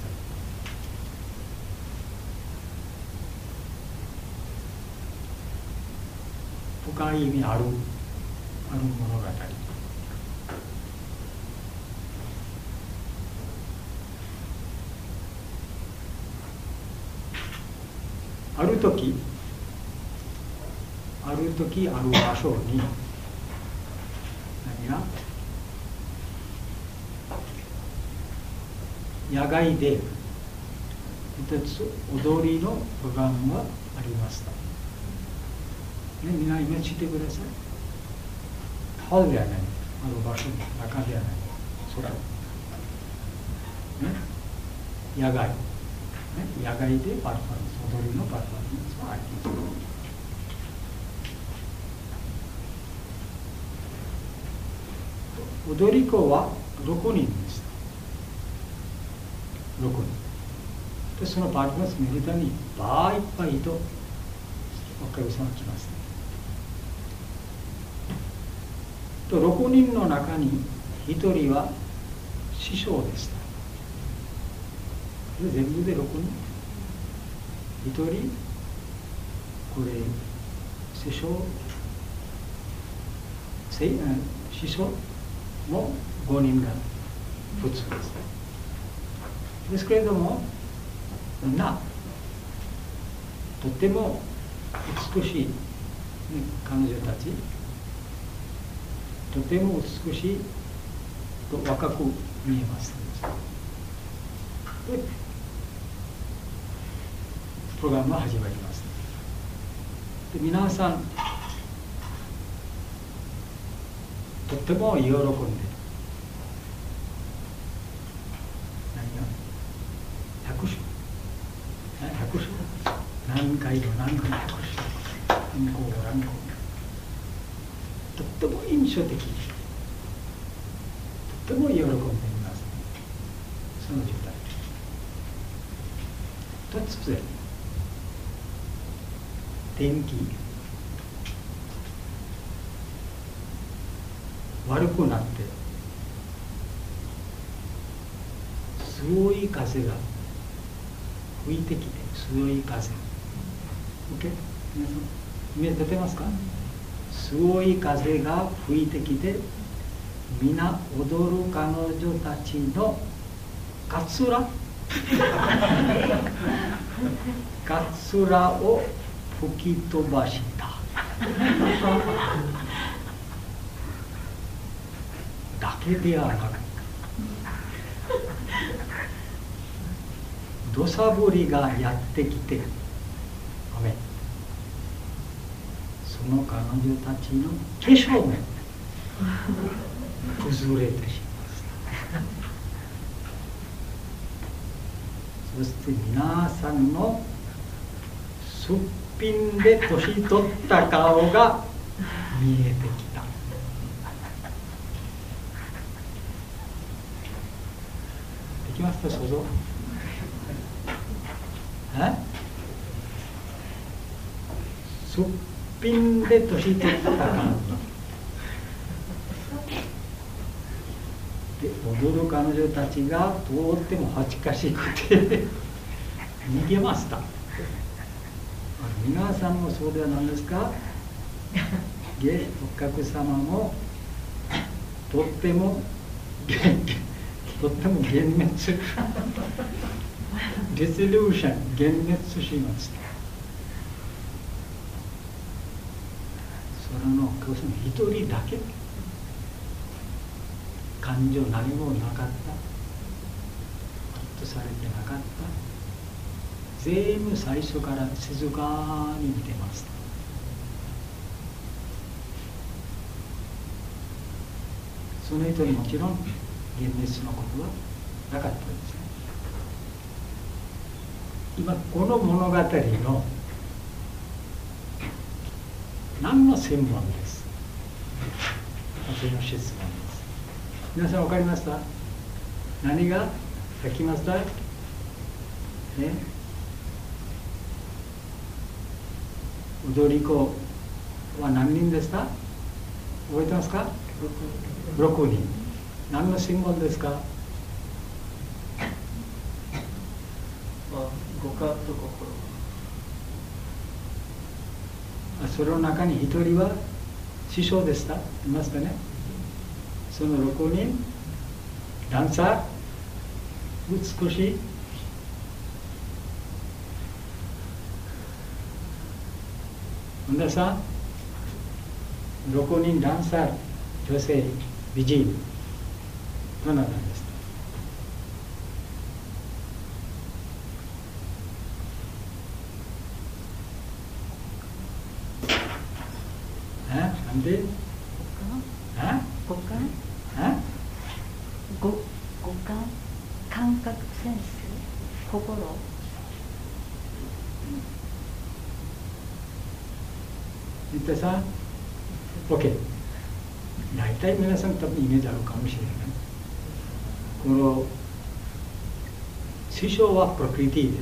Speaker 4: 深い意味あるある物語。ある時ある時ある場所に何が野外で一つ踊りのプログラムがありました。ね、みんなイメージしてください。ハウではない、あの場所の中ではない、空、ね、野外、ね、野外でパフォーマンス、踊りのパフォーマンスがあります。踊り子はろくにんでした。ろくにん。で、そのパフォーマンス見るためにいっぱいいっぱい人、お客さんが来ます。とろくにんの中にひとりは師匠でした。で全部でろくにん。ひとりこれ師匠師匠もごにんが普通です。ですけれどもみんなとっても美しい、ね、彼女たちとても美しいと若く見えます。でプログラムが始まります。で皆さんとっても喜んで何が拍手拍手何回も何回も拍手何個も何個もとっても印象的、とっても喜んでいます。その状態。突然、天気悪くなって、強い風が吹いてきて、強い風。OK？ 皆さん、イメージ出てますか？強い風が吹いてきて、皆踊る彼女たちのカツラカツラを吹き飛ばしただけではなく、土砂降りがやってきて、ごめん、その彼女たちの化粧も崩れてしまいました。そして皆さんのすっぴんで年取った顔が見えてきた。できますか、想像？え？すっぴんで年取った顔で踊る彼女たちがとっても恥ずかしくて逃げました。 皆さんもそうではないですか。仏覚様もとってもとっても幻滅ディスリューション幻滅しました。それの一人だけ感情何もなかった、とされてなかった、全部最初から静かに見てました。その人にもちろん幻滅のことはなかったですね。今この物語の何の専門です。私の質問です。皆さん分かりました？何が書きました？ね。踊り子は何人でした？覚えてますか？ろくにん。何のシンボルですか？
Speaker 2: 五感と心。
Speaker 4: その中に一人は師匠でした。いますかね？そのろくにん、ダンサー、美しい、皆さん、ろくにんダンサー、女性、美人、どなたですか？え？なんで？え？
Speaker 3: 五感？
Speaker 4: え？
Speaker 3: 五五感、感覚センス、心。
Speaker 4: 新田さん、OK。大体皆さん多分イメージあるかもしれない。この師匠はプロクリティです。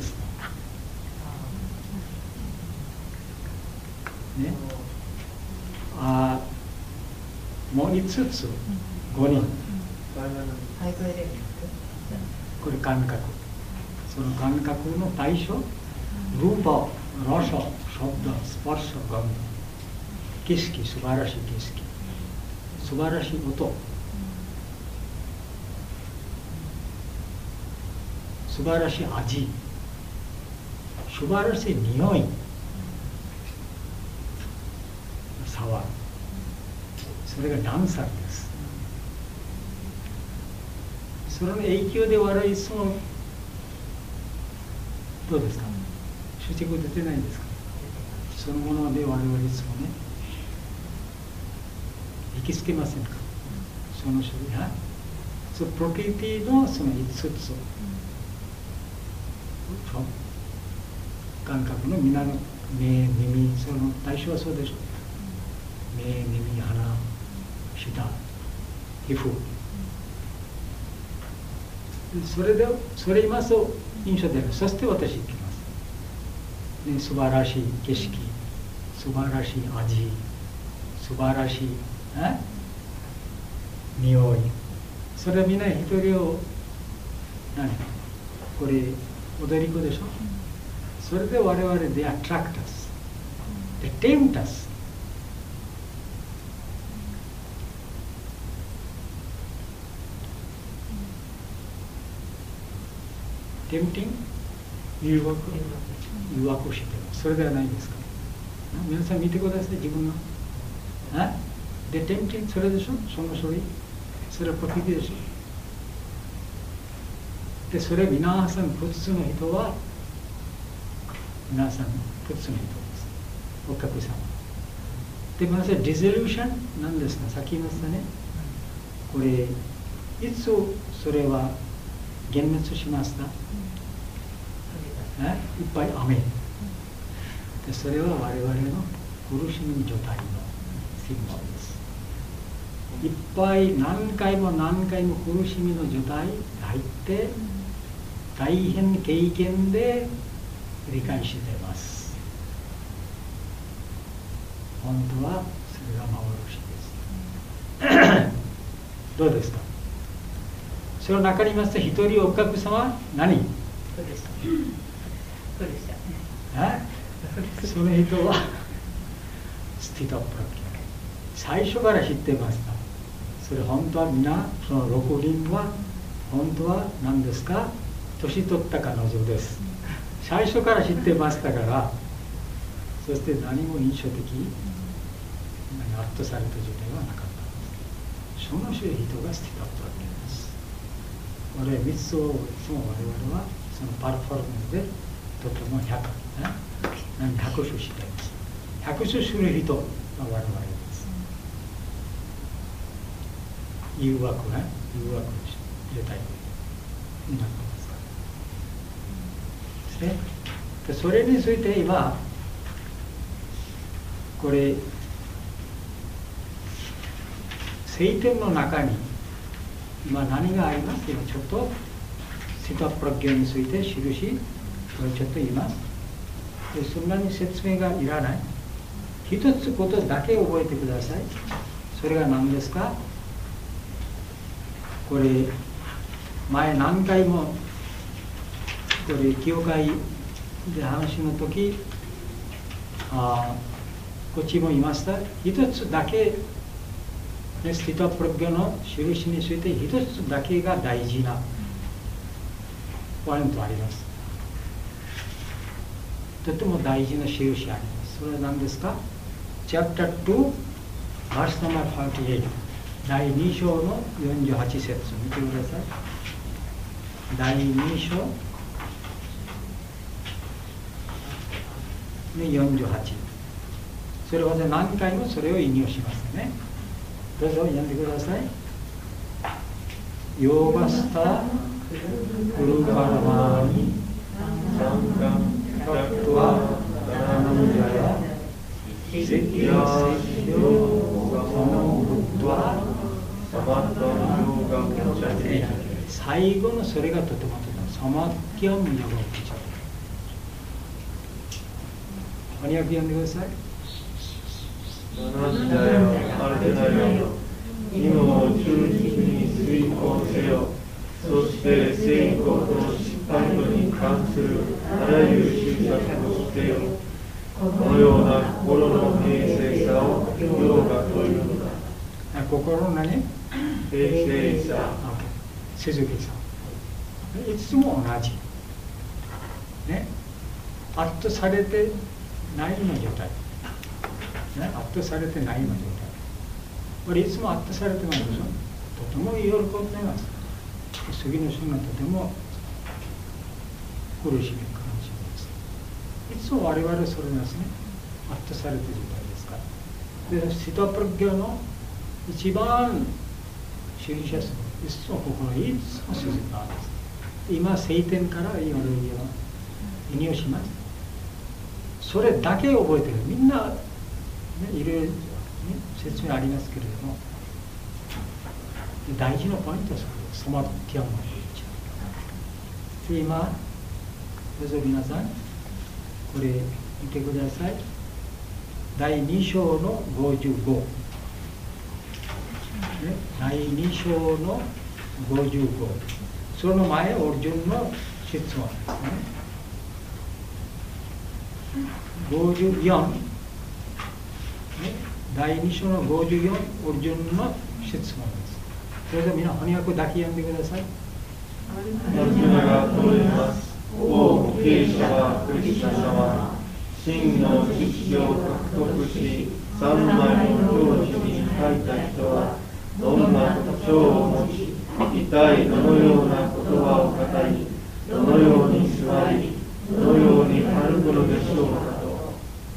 Speaker 4: ね。あ、もういつつ、ごにん。これ感覚。その感覚の対象、ルーパ、ラシャ、シャブダ、スパーシャ、ガム。景色、素晴らしい景色。素晴らしい音。素晴らしい味。素晴らしい匂い。触る。それがダンサーです。その影響で我々いつもどうですか？執着出てないんですか？そのもので我々いつもね、行きつけませんか？その種類は、そのプロクリティのその五つ、感覚の皆の目、耳、その対象はそうでしょう。目、耳、鼻、舌、皮膚。それで、それ言いますと印象である。そして私行きます。ね、素晴らしい景色、素晴らしい味、素晴らしいえ匂い。それはみんな一人を何これ踊り子でしょ。それで我々で attract us, they tempt us。テンプティング誘惑誘惑してる。それではないですか？皆さん見てください、自分のあでテンプティング、それでしょ。その処理、それはプロフィティでしょ。でそれ皆さん普通の人は皆さん普通の人です。お客様で、皆さんディソリューションなんですか？さっき言いましたね。これいつそれは幻滅しました？ね、いっぱい雨で、それは我々の苦しみ状態のシンボルです。いっぱい何回も何回も苦しみの状態に入って大変経験で理解しています。本当はそれが幻です。どうですか？その中にいます一人お客様は何？
Speaker 3: そうでした。そうでした。
Speaker 4: え？ その人はスティタプラッキャ、最初から知ってました。それ本当はみんな、そのろくにんは本当は何ですか、年取った彼女です。最初から知ってましたから、そして何も印象的、圧倒された状態はなかったんです。その人がスティタプラッキャです。これみっつをいつも我々はそのパルフォルメンスでとてもひゃく、ね、拍手しています。拍手する人が我々です。誘惑ね、誘惑入れたいになってますからですね。でそれについて今これ聖典の中に今何があります？今ちょっとスティタプラッキャについて印これちょっと言います。でそんなに説明がいらない。一つことだけ覚えてください。それが何ですか？これ前何回もこれ教会で話の時あこっちも言いました。一つだけスティタプラッキャの印について一つだけが大事なポイントあります。とても大事な印あります。それは何ですか？チャプターに、バースナンバーよんじゅうはち、だいに章のよんじゅうはち節見てください。だいに章のよんじゅうはち。それは何回もそれを引用しますね。どうぞ読んでください。ヨーバスタグルパラマーニサンカンタクトワダナムジャヤセキヤシヨサノブッドワサマッタンヨガムチャテ。最後のそれがとてもとてもサマッティアムヨガムチャテ。翻訳読んでください。
Speaker 2: ナナジダヤアルテナヨ今を忠実に遂行せよ。そして成功と失敗に関するあらゆる執着を捨てよ。このような心の平静さをヨガというのだ。
Speaker 4: 心の何？
Speaker 2: 平静さ。
Speaker 4: 静けさ。いつも同じ。ね。圧倒されてないの状態。ね、圧倒されてないの状態。これいつも圧倒されてますでしょ。とても喜んでます。次の人がとても苦しみ感じます。いつも我々それですね、圧倒されている状態ですから。で、スティタプラッキャの一番主理者数、いつも心いつも静かです。今、聖典から言われるように引用します。それだけ覚えてる。みんな、ね、いろいろ、ね、説明ありますけれども、大事なポイントはそこです。サマティアムので今、どうぞ皆さん、これ見てください。だいに章のごじゅうご。ね、だいに章のごじゅうご。その前、オルジュンの質問ですね。ごじゅうよん。ね、だいに章のごじゅうよん、オルジュンの質問です。それでは皆、翻訳だけ読んでください。
Speaker 2: アルジュナが問います。お経営者はクリシュナ様、真の知識を獲得し、三枚の教示に書いた人は、どんな特徴を持ち、一体どのような言葉を語り、どのように座り、どのように歩くのでしょうかと。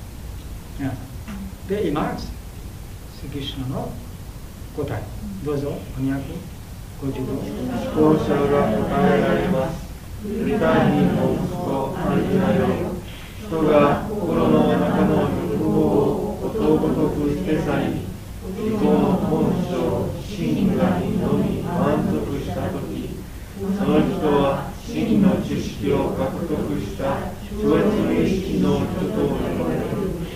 Speaker 4: で、今、クリシュナの答え、どうぞ、翻訳ごじゅうご。
Speaker 2: 思考者が答えられます。リタイニの息子アルジュナよ。人が心の中の欲望をことごとく捨て去り、自己の本性、真我にのみ満足したとき、その人は真の知識を獲得した超越の意識の人と呼ばれる。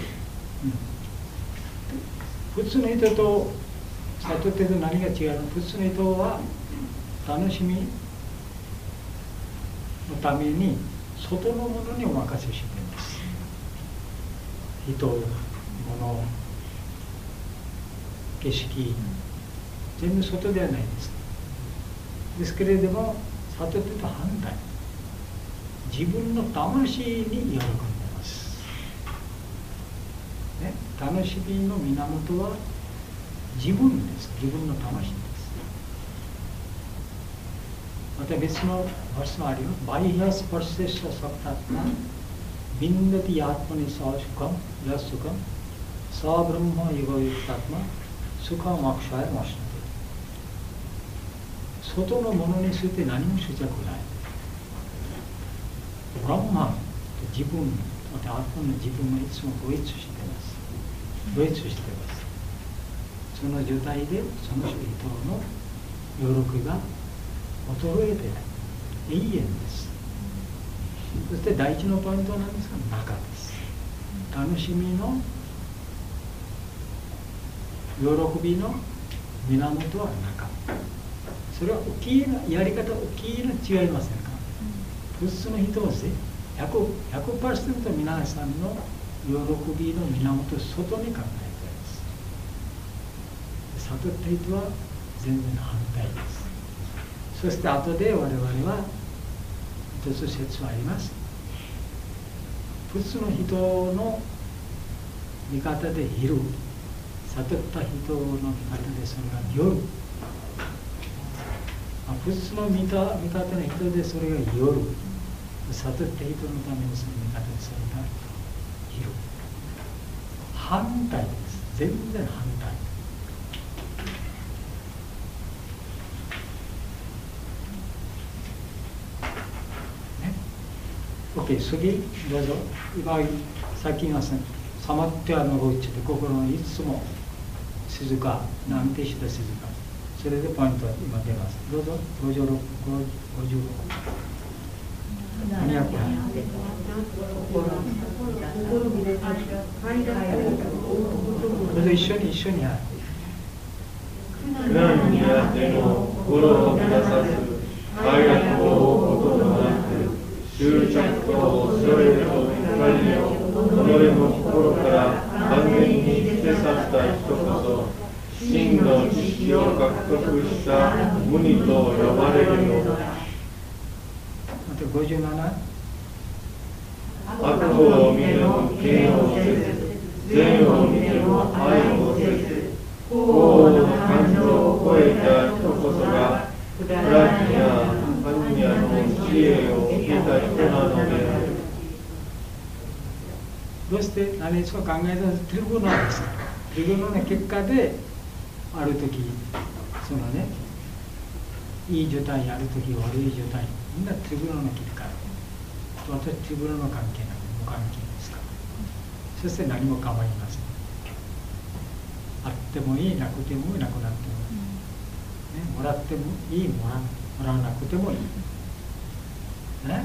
Speaker 4: 普通の人と悟っている何が違うの？普通の人は楽しみのために外のものにお任せしています。 人、物、景色、全部外ではないです。ですけれども、悟ってと反対。自分の魂に喜んでいます。ね、楽しみの源は自分です。自分の魂です。また別のバースもあります。バイヤスパスセッシャサクタッタビンダティアートニサーシュカムヤスカムサーブラムハユガユクタッマスカマクシャイマシナテ外のものについて何も執着ない。ブランマンと自分、またアートの自分がいつも同一しています。同一しています。その状態でその人の喜びが衰えてない。永遠です。そして第一のポイントなんですが、中です。楽しみの喜びの源は中。それは大きなやり方、大きな違いませんか。普通の人は ひゃくパーセント 皆さんの喜びの源を外に考えています。悟った人は全然反対です。そして後で我々は一つ説はあります。普通の人の見方で昼、悟った人の見方でそれが夜。普通の見た見方の人でそれが夜。悟った人のためにその見方でそれが昼。反対です。全然反対。OK、次、どうぞ。今、さっき言いましたね。サマッテアのご一致で心のいつも静か、安定した静か。それでポイントは今出ます。どうぞ、ごじゅうろく、ごじゅうろく。にひゃくはい。どうぞ、一緒に、一緒に、はい。
Speaker 2: 苦難にあっても心を乱さず、快楽を追うこともなく、執着と恐れと怒りを己の心から完全に捨て去った人こそ真の知識を獲得した無二と呼ばれるのだ。
Speaker 4: あとごじゅうなな。
Speaker 2: 悪を見ても嫌悪せず、善を見ても愛をせず、幸の感情を超えた人こそがプラチナパニャの知恵を受けた人なのである。
Speaker 4: どうして何そう考えたらトリグノです。トリグノの結果である時そのねいい状態ある時悪い状態みんなトリグノの結果。私トリグノの関係なく無関係ですから。そして何も構いません。あってもいい、なくてもいい、なくなってもいい。ね、もらってもいい、もらもらわなくてもいい。ね、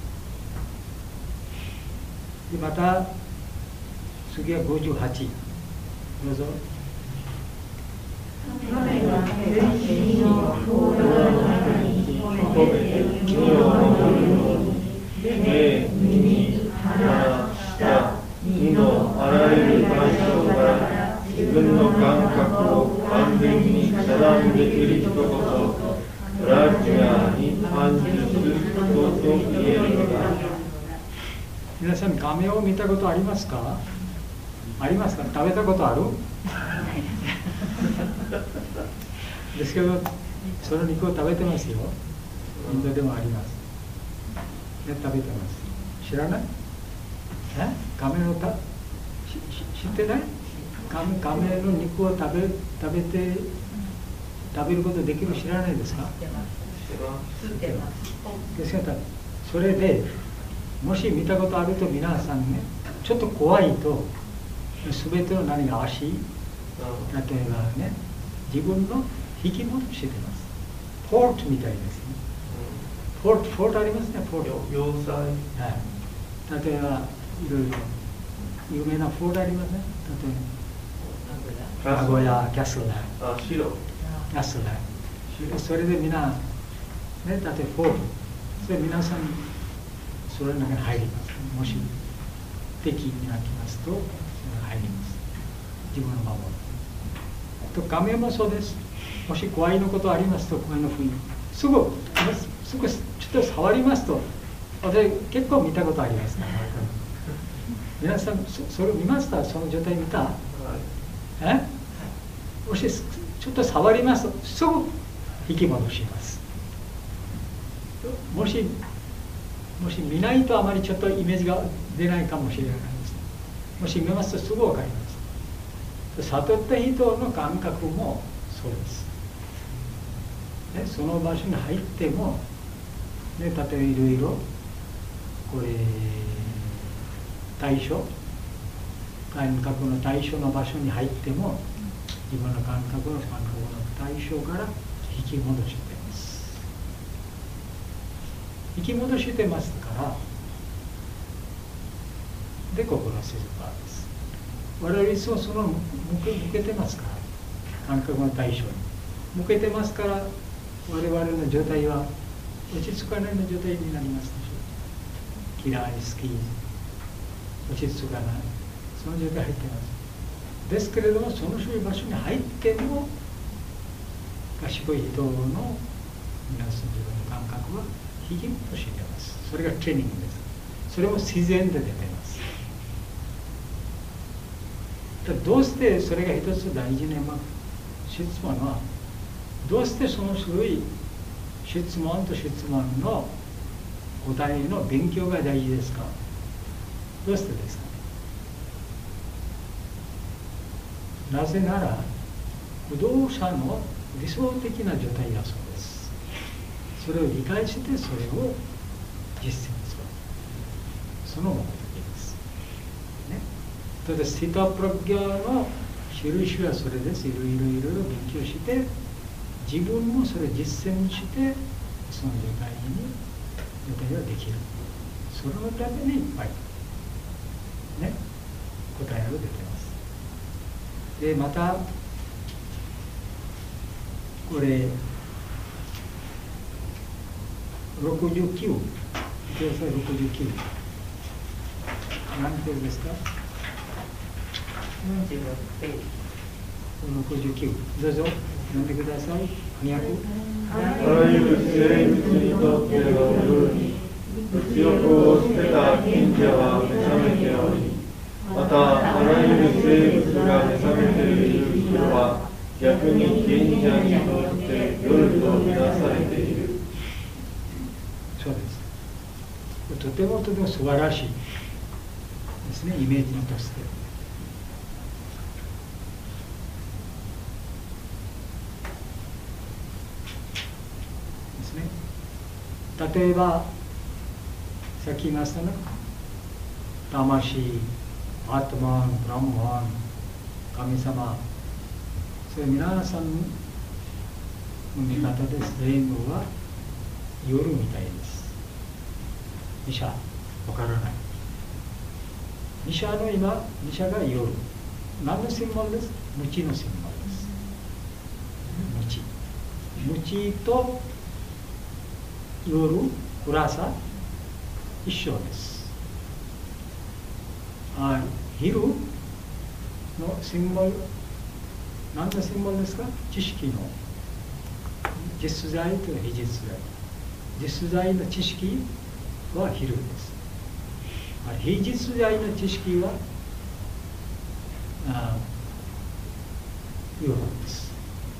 Speaker 4: でまた次はごじゅうはち。どうぞ。
Speaker 5: 神が天の甲羅の中に込めて身を守るように、目、耳、鼻、舌、身のあらゆる対象から自分の感覚を完全に遮断できる人こそプラチナに安住する人と言えるのだ。
Speaker 4: 皆さん画面を見たことありますか？ありますか？食べたことある？ですけどその肉を食べてますよ。インドでもあります。で食べてます。知らない？え？画面をたしし知ってない？画面の肉を食べ食べて食べることできる知らないですか？ですからそれでもし見たことあると皆さんねちょっと怖いと全ての何が足例えばね自分の引き戻してます。フォートみたいですね。フォートフォートありますね。フォート。
Speaker 2: 要塞。はい。
Speaker 4: 例えばいろいろ有名なフォートありますね。例えば名古屋キャッスルライ。
Speaker 2: あ、白。
Speaker 4: キャッスルライ。それでみんなね例えばフォート。それ皆さんそれの中に入ります。もし敵になってますとそれが入ります。自分を守ると。画面もそうです。もし怖いのことありますと、怖いの雰囲気すぐすぐちょっと触りますと、私結構見たことありますから、皆さん そ, それを見ました？その状態見た？はい、えもしちょっと触りますとすぐ引き戻します。もしもし見ないとあまりちょっとイメージが出ないかもしれないです。もし見ますとすぐ分かります。悟った人の感覚もそうです。ね、その場所に入っても、ね、例えばいろいろこれ対象感覚の対象の場所に入っても自分の感覚の感覚の対象から引き戻しています。引き戻してますからで心の静かです。我々いつもその向け、向けてますから感覚の対象に向けてますから我々の状態は落ち着かないの状態になりますでしょう。嫌い、好き、落ち着かないその状態に入ってます。ですけれどもそのそういう場所に入っても賢い人の皆さん自分の感覚は引き戻しています。それがトレーニングです。それも自然で出てます。どうしてそれが一つ大事な質問はどうしてその種類質問と質問の答えの勉強が大事ですか？どうしてですか？なぜなら不動者の理想的な状態だそうです。それを理解してそれを実践するその目的ですね。ただスティタプラグヤの印はそれです。いろいろいろいろ勉強して自分もそれを実践してその状態に状態ができる。そのためにいっぱいね答えが出てます。でまたこれろくじゅうきゅう見てください。ろくじゅうきゅう何ページですか？ろくじゅうきゅうどうぞ読んでください。翻訳。
Speaker 5: あらゆる生物にとっての夜に物欲を捨てた賢者は目覚めており、またあらゆる生物が目覚めている人は逆に賢者にとって夜とみなされている。
Speaker 4: そうです。とてもとても素晴らしいですね、イメージとして。ですね。例えばさっき言いましたね、魂、アートマン、ブランマン、神様、それ皆さんの見方です。全部は夜みたいです。ミシャ、わからない。ミシャの今、ミシャが夜。何のシンボルです？無知のシンボルです。無知。無知と夜、暗さ、一緒です。あ、昼のシンボル、何のシンボルですか？知識の。実在と非実在。実在の知識は昼です。非実在の知識はあ夜です。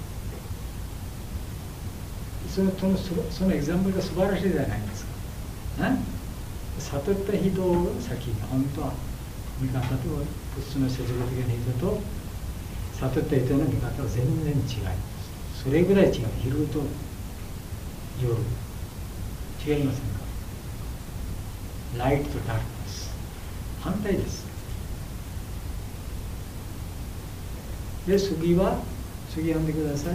Speaker 4: そのそのそのエグザンプルが素晴らしいじゃないですか。悟った人を先に本当は見方と仏の接続的な人と悟った人の見方は全然違います。それぐらい違う。昼と夜違いませんか？ライトとダークネス反対です。で次は次読んでください。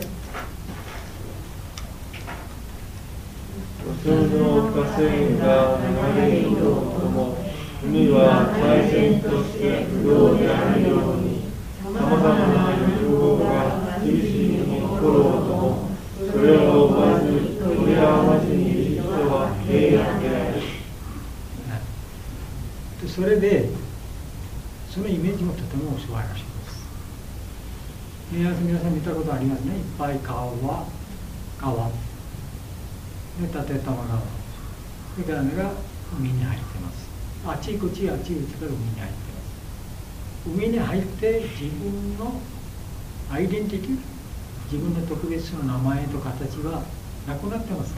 Speaker 5: その河川が流れるとも海は大然として不動であるようにさまざまな欲望が厳しいに起ころうともそれをまず取り合わずにいる人は平安である。
Speaker 4: それでそのイメージもとても素晴らしいです。皆さん、皆さん見たことありますね。いっぱい川は川で、立玉川、それからのが海に入ってます。あちこちあちこちから海に入ってます。海に入って自分のアイデンティティ、自分の特別の名前と形はなくなってますから。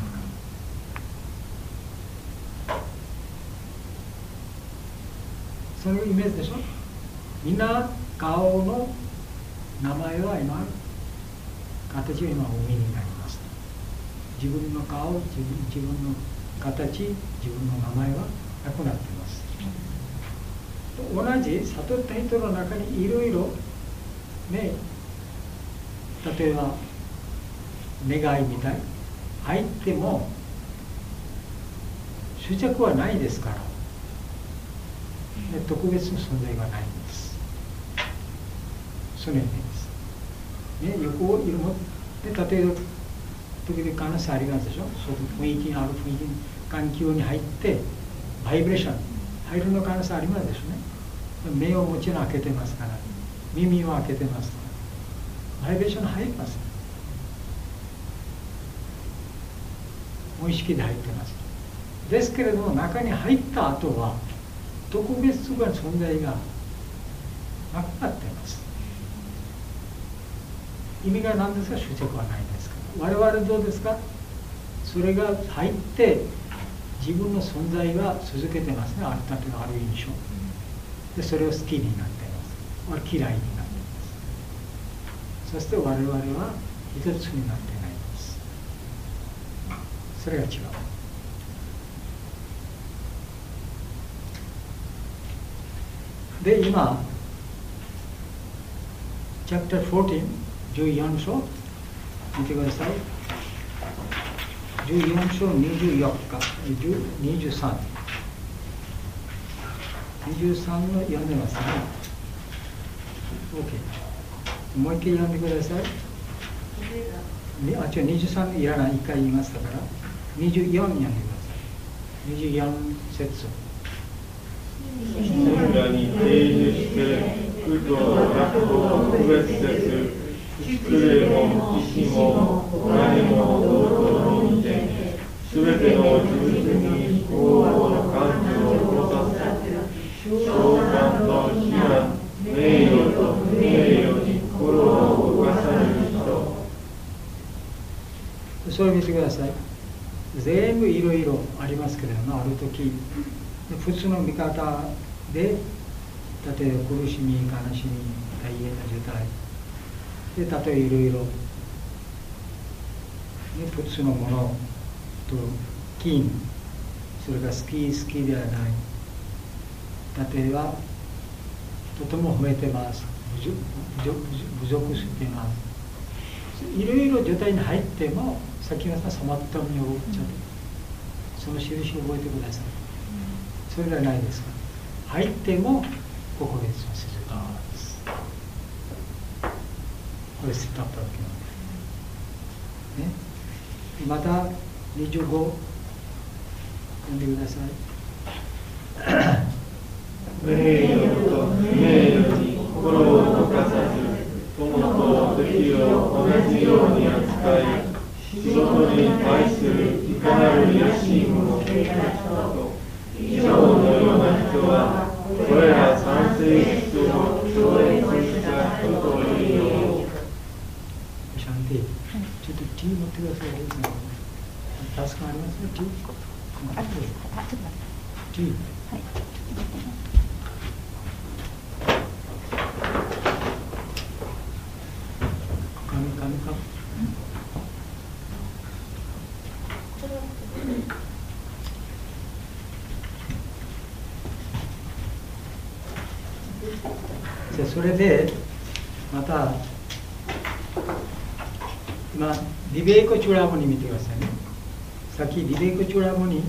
Speaker 4: そういうイメージでしょ。みんな顔の名前は今、形は今海になります。自分の顔、自分、自分の形、自分の名前はなくなっています。同じ悟った人の中にいろいろね、例えば願いみたい入っても執着はないですから、特別な存在がないんです。その意味です。ね、横をいるもで、例えば時々可能性ありますでしょ。そういう雰囲気のある雰囲気環境に入ってバイブレーション入るの可能性ありますでしょうね。目をもちろん開けてますから、耳を開けてますから、バイブレーション入ります。無意識で入ってます。ですけれども、中に入った後は特別な存在がなくなっています。意味が何ですか？執着はないですから。我々どうですか？それが入って自分の存在は続けてますね。ある例えばある印象で、それを好きになっています。嫌いになっています。そして我々は一つになっていないんです。それが違う。で、今チャプターじゅうよん、じゅうよん章見てください。じゅうよん章にじゅうよっか、にじゅうさん、にじゅうさんの読んでますね。 OK、 もう一回読んでください。あ、違う、にじゅうさんいらない、一回言いましたからにじゅうよん読んでください。にじゅうよん節。
Speaker 2: 神羅に定住して苦と楽を区別せず、失礼も意志も何も同等にて、すべての自物に高度の感情を落とさせ、召喚と非難、名誉と不名誉に心を動かされる人。
Speaker 4: それを見てください。全部いろいろありますけれども、ある時普通の見方で、例えば苦しみ、悲しみ、大変な状態で、例えばいろいろ普通のものと金、それから好き好きではない、例えばとても増えてます、侮辱しています、いろいろ状態に入っても、先ほどサマッタに覚えちゃって、その印を覚えてください。それではないですか。入ってもここでその静かです。これセットアップだけね。またにじゅうご読んでください。
Speaker 2: 名誉と不名誉に心を動かさず、友と敵を同じように扱い、仕事に対するいかなる野心も経た人、以上のような人は、これら三性質を超越した人というよう。
Speaker 4: シャンティ、ちょっとティー持ってください。タスクありますね、ティー。
Speaker 3: あ、ちょっと待って。
Speaker 4: ティー。
Speaker 3: はい。
Speaker 4: 紙、紙か。じゃあそれでまた今ディベーコチュラモニ見てくださいね。さっきディベーコチュラモニ、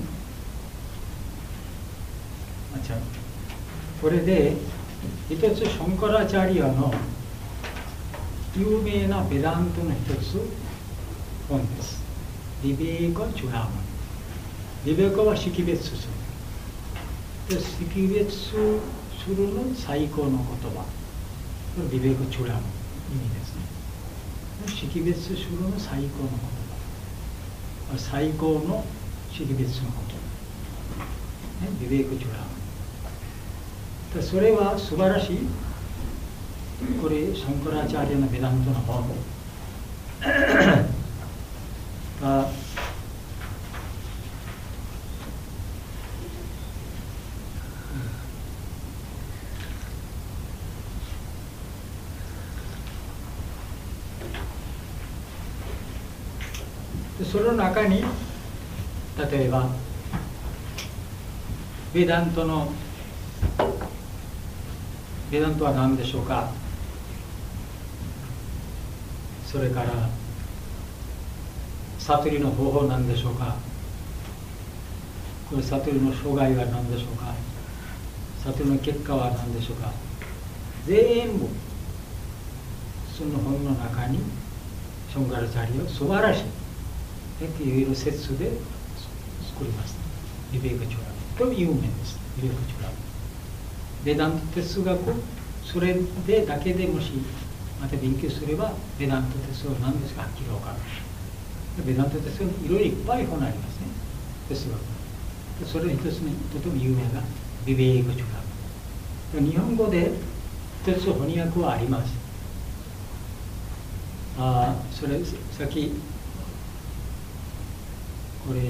Speaker 4: あちゃこれで一つションカラチャリアの有名なベダントの一つ本です。ディベーコチュラモニ。ディベーコは識別する。で識別すするの最高の言葉、これビベークチュラの意味ですね。識別するの最高の言葉、最高の識別の言葉、ね、ビベークチュラ。それは素晴らしい。これシャンカラチャーリアのベダントの本がその中に例えばベダントのベダントは何でしょうか。それから悟りの方法なんでしょうか。これ悟りの障害は何でしょうか。悟りの結果は何でしょうか。全部その本の中にションガラチャリは素晴らしいいろいろ説で作りました。ビベーカチュラムと有名です。ビベーカチュラムベダント哲学、それでだけでもしまた勉強すればベダント哲学は何ですかはっきり分かる。ベダント哲学いろいろいっぱい本ありますね。哲学それの一つにとても有名なビベーカチュラム。日本語で一つ翻訳はあります。あそれさっきこれ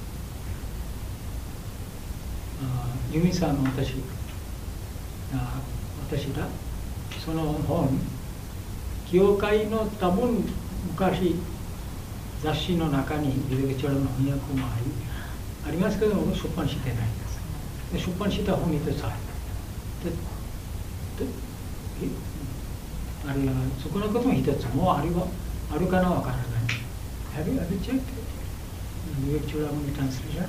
Speaker 4: あユミさんの私あ私らその本教会の多分昔雑誌の中にビベーカチュラムの翻訳もありありますけども出版してないです。で出版した本にとさであるいはそこのことも一つもうあるはあるかなわからない。Have you ever checkedビベーカチュラムのトランスレーション？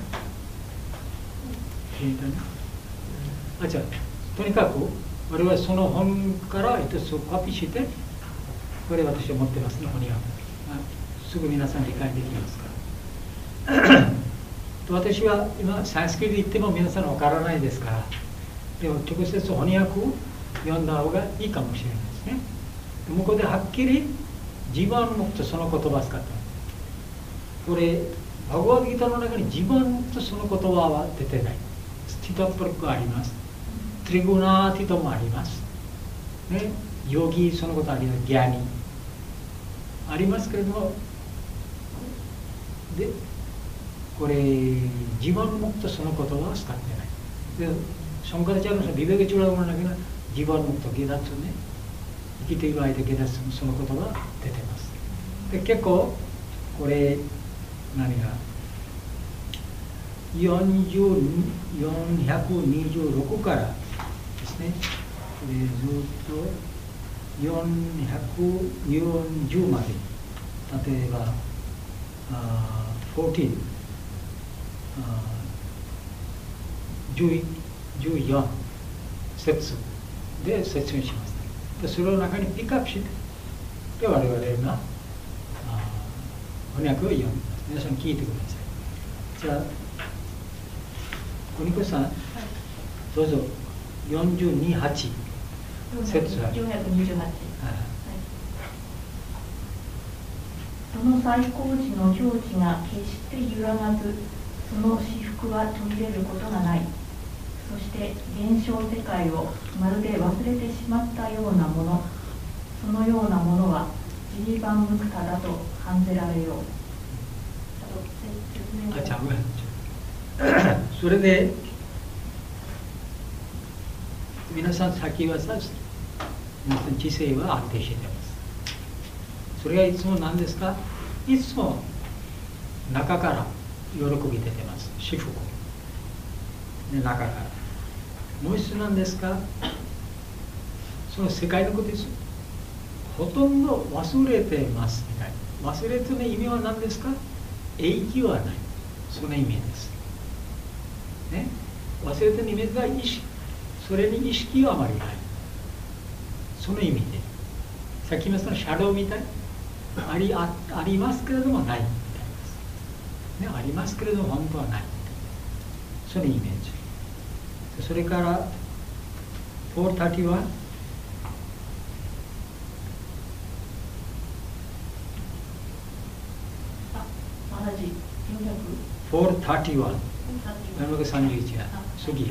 Speaker 4: あ、じゃあとにかく我々はその本から一つをコピーしてこれ私は持ってますね。翻訳すぐ皆さん理解できますから私は今サンスクリットで言っても皆さんわからないですから、でも直接翻訳を読んだ方がいいかもしれないですね。向こうではっきり自分のとその言葉を使ったこれバグワッドギターの中に自分とその言葉は出てない。スティトプルクあります。トリグナーティトもあります。ね、ヨギそのことあります。ギャニありますけれども、でこれ自分のとその言葉を使ってない。でションカラチャーのビベーカチュラムの中には自分のとゲダツね、生きている間ゲダツのその言葉が出てます。で結構これ何がよんひゃくにじゅうろくからですね、でずっとよんひゃくよんじゅうまで、例えばじゅうよん、じゅうよん節で説明します。でそれの中にピックアップしてで我々が翻訳を読みます。皆さん聞いてください。じゃあ小ニコさん、はい、どうぞよんじゅうに、はち節はよんひゃくにじゅうはち、はい、
Speaker 3: その最高時の境地が決して揺らがず、その至福は途切れることがない。そして現象世界をまるで忘れてしまったようなもの、そのようなものはジーバンムクタだと判ぜられよう。
Speaker 4: あ、ちゃうそれで皆さん先はさ皆さん知性は安定しています。それがいつも何ですか。いつも中から喜び出てます。至福で中からもう一つなんですか。その世界のことです。ほとんど忘れてますみたいな。忘れての意味は何ですか。永久はない。その意味です。ね、忘れての意味が意識、それに意識はあまりない。その意味で、さっき言いましたシャドウみたいあり、あ、ありますけれどもないみたいです。ね、ありますけれども本当はない。そのイメージ。それからフォーサーティーワン。
Speaker 3: あ、同じよんひゃく。
Speaker 4: フォーサーティーワン。ななひゃくさんじゅういちや。次は。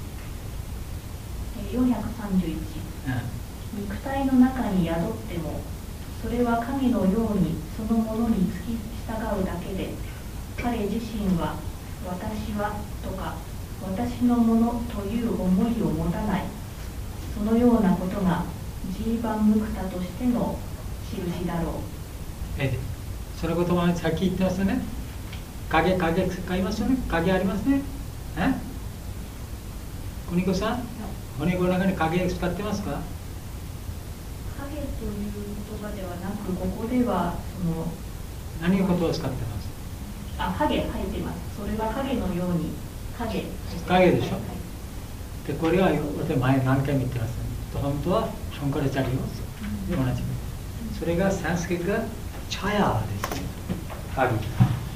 Speaker 3: よんひゃくさんじゅういち。肉体の中に宿っても、それは影のようにそのものに付き従うだけで、彼自身は私はとか私のものという思いを持たない。そのようなことがジーバンムクタとしての印だろう。
Speaker 4: ええ、その言葉はさっき言ってますよね。影、影使いますよね。影ありますね。え国子さん、骨子の中に影使ってますか？
Speaker 3: 影という言葉ではなく、ここではその
Speaker 4: 何のことを使ってます？
Speaker 3: あ、影入っています。それは影のように影。
Speaker 4: 影でしょ。
Speaker 3: はい、
Speaker 4: でこれは私前何回も言ってます、ね。本当はションカラチャリオで同じ。それがサンスクリットがチャヤですね。影。こ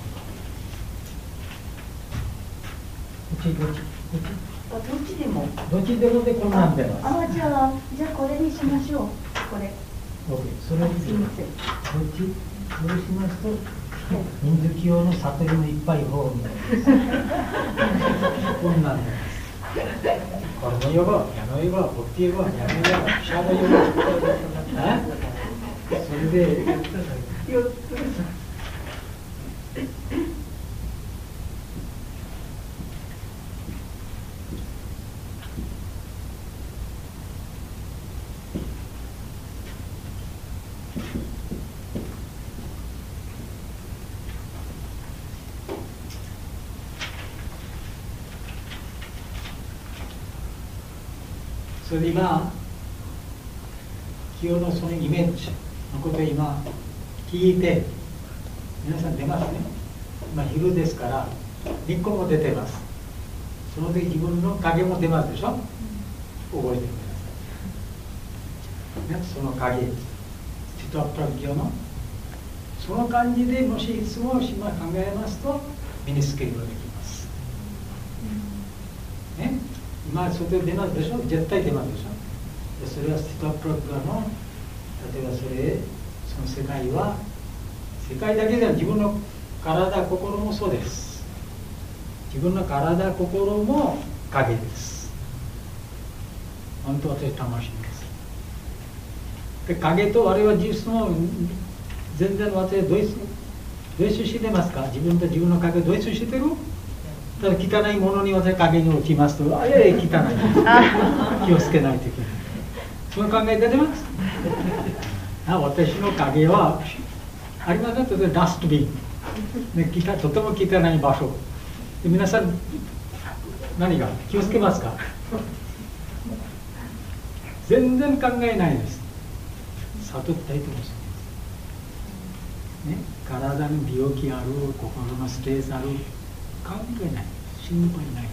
Speaker 4: っちどっち？
Speaker 3: どっちでも。
Speaker 4: どっちでもでこんなんでます。
Speaker 3: あ、じゃあじゃあこれにしましょう。これ。
Speaker 4: オッケー。それに
Speaker 3: すいません。
Speaker 4: どっち？そうしますと、民族用の悟りのいっぱい方になります。こんなんでます。これのヨガ、矢のヨガ、ボッティヨガ、矢のヨガ、シャドヨガ。それでよっつ。それで今、今日のそのイメージのことを今聞いて、皆さん出ますね。今昼ですから、日光も出てます。その時自分の影も出ますでしょ。覚えてください。ね、その影、チトアプラギョの、その感じでもし質問をしま考えますと、身につけることができます。ね、今外で出ますでしょ。絶対出ますでしょ。でそれはチトアプラギョの、例えばそれ、その世界は、世界だけでは自分の体、心もそうです。自分の体、心も影です。本当私楽しいです。で影と我々自身も全然私ドイツドイツしてますか？自分と自分の影ドイツしてる？ただ汚いものに私影に落ちますと、あいやいや汚い気をつけないといけない。その考え出てます。あ私の影はありません。例えばダストビン、ね、とても汚い場所で皆さん何が気をつけますか？全然考えないです。悟ったいと思います、ね、体に病気ある、心のストレスある、関係ない、心配ないです。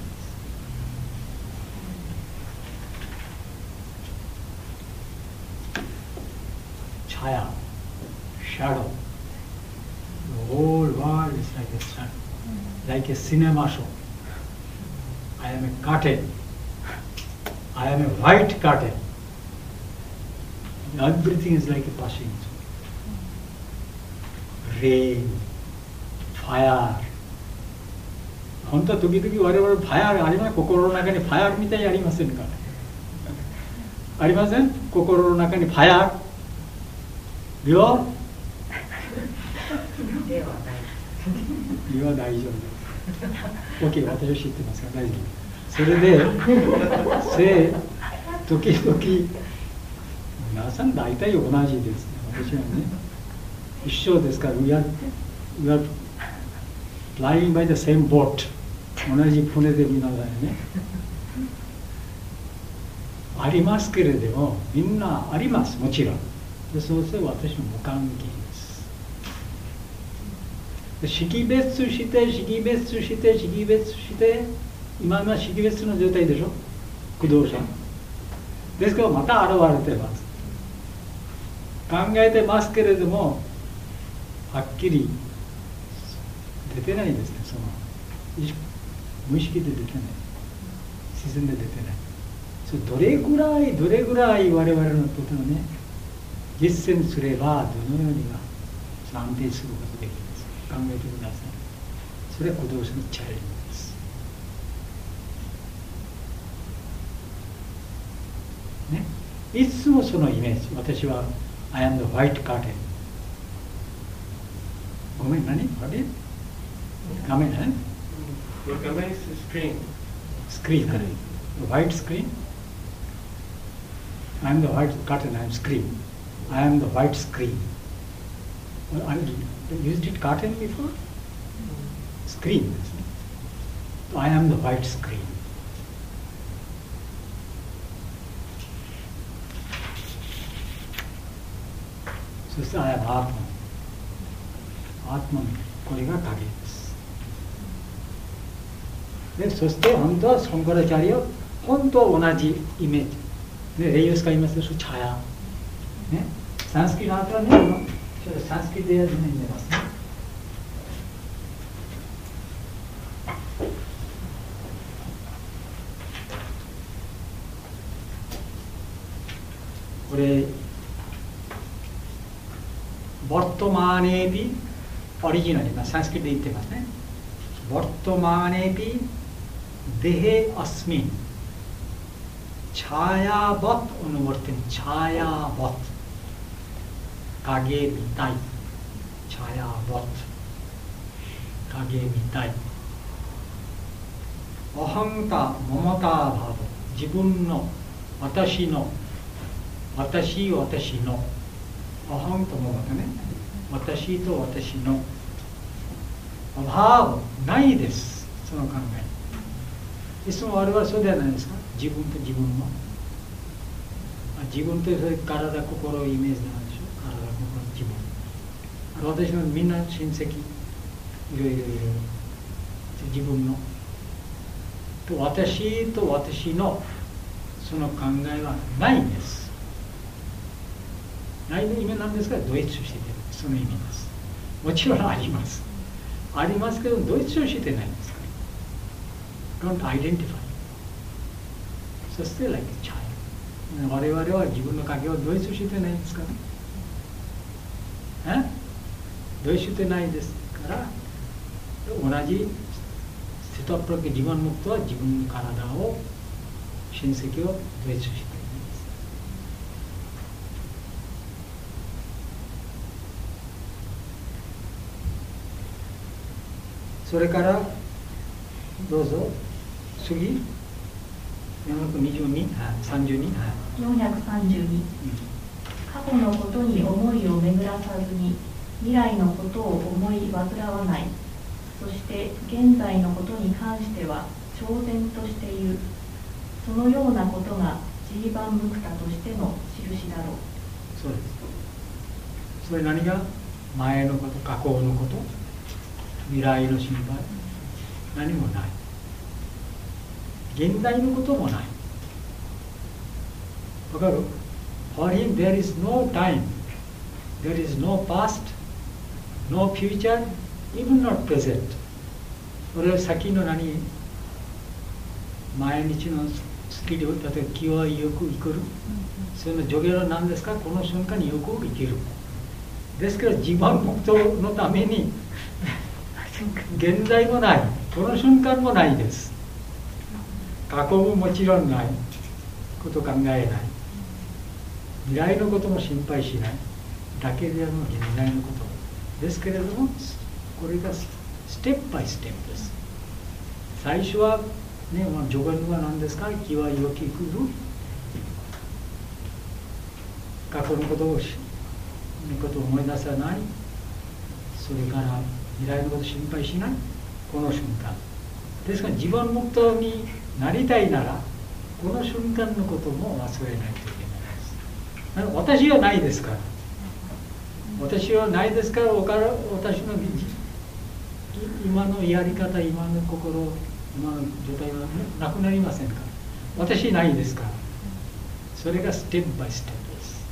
Speaker 4: チャヤ、シャドウ、the whole world is like a sun, like a cinema show. I am a curtain. I am a white curtain. Everything is like a passing through. Rain, fire. 本当は時々我々ファイアーあります。心の中にファイアーみたいにありませんか？ありません？心の中にファイアー。ではでは大丈夫です。OK、私は知ってますから大丈夫。それで、せ時々、皆さん大体同じですね。私はね、一緒ですから、we are, we are flying by the same boat。同じ船で皆さんね。ありますけれども、みんなあります、もちろん。でそうすると私も無関係です。識別して、識別して、識別して、今は識別の状態でしょ、駆動者。ですからまた現れてます。考えてますけれども、はっきり出てないですね、その無意識で出てない、自然で出てない。 それどれぐらいどれぐらい我々のことをね実践すればどのようにが安定することができるんですか。考えてください。それは今年のチャレンジです。ね、いつもそのイメージ。私は I am the white curtain。ごめん、何あれ画面ね。
Speaker 2: 画面スクリーン。
Speaker 4: スクリーン。White screen? I am the white curtain, I am screen. I am the white screen. Well, I used it curtain before? Screen. I am the white screen. So this I am Atman. Atman, これが影です。で、そして本当はシャンカラチャリア、本当は同じイメージ。で、レイヨスが言いますと、チャヤ。ね、サンスクリットの後はね、ちょっとサンスクリットでやるのに見えますね。これ、ボットマーネビ、オリジナル、サンスクリットで言ってますね。ボットマーネビ、デヘアスミン。छायावत अनुवर्तन छायावत影みたいछायावत影みたいアハンタモモターバード自分の私の私私のアハンタモモタね私と私のバードないですその考えいつも我々はそうではないですか自分と自分の自分という体心をイメージなんでしょう体心自分私のみんな親戚いろいろいろ自分のと私と私のその考えはないんですないの意味なんですがドイツしているその意味ですもちろんありますありますけどドイツしてないんですから Don't identifyそして like a child 我々は自分の影をドイツしてないんですからねドイツしてないですから同じセトアップロケ自分のことは自分の体を親戚をドイツしているんですそれからどうぞ次よんひゃくにじゅうに、さんじゅうに、
Speaker 3: よんひゃくさんじゅうに、過去のことに思いを巡らさずに未来のことを思い煩わないそして現在のことに関しては超然としているそのようなことがジーバンムクタとしての印だろう
Speaker 4: そうですそれ何が前のこと過去のこと未来の心配何もない現代のこともない。わかる For him there is no time, there is no past, no future, even not present. これは先の何毎日のスキル、例えば気はよく生きる。その助言は何ですかこの瞬間によく生きる。ですから自分目標のために現在もない。この瞬間もないです。過去ももちろんないこと考えない未来のことも心配しないだけでも現在のことですけれどもこれがステップバイステップです最初はね、まあ、助言は何ですか気はよきくる過去のことをことを思い出さないそれから未来のことを心配しないこの瞬間ですから自分の目標になりたいならこの瞬間のことも忘れないといけないです。私はないですから私はないですから私の今のやり方今の心今の状態はなくなりませんから私ないですからそれがステップバイステップです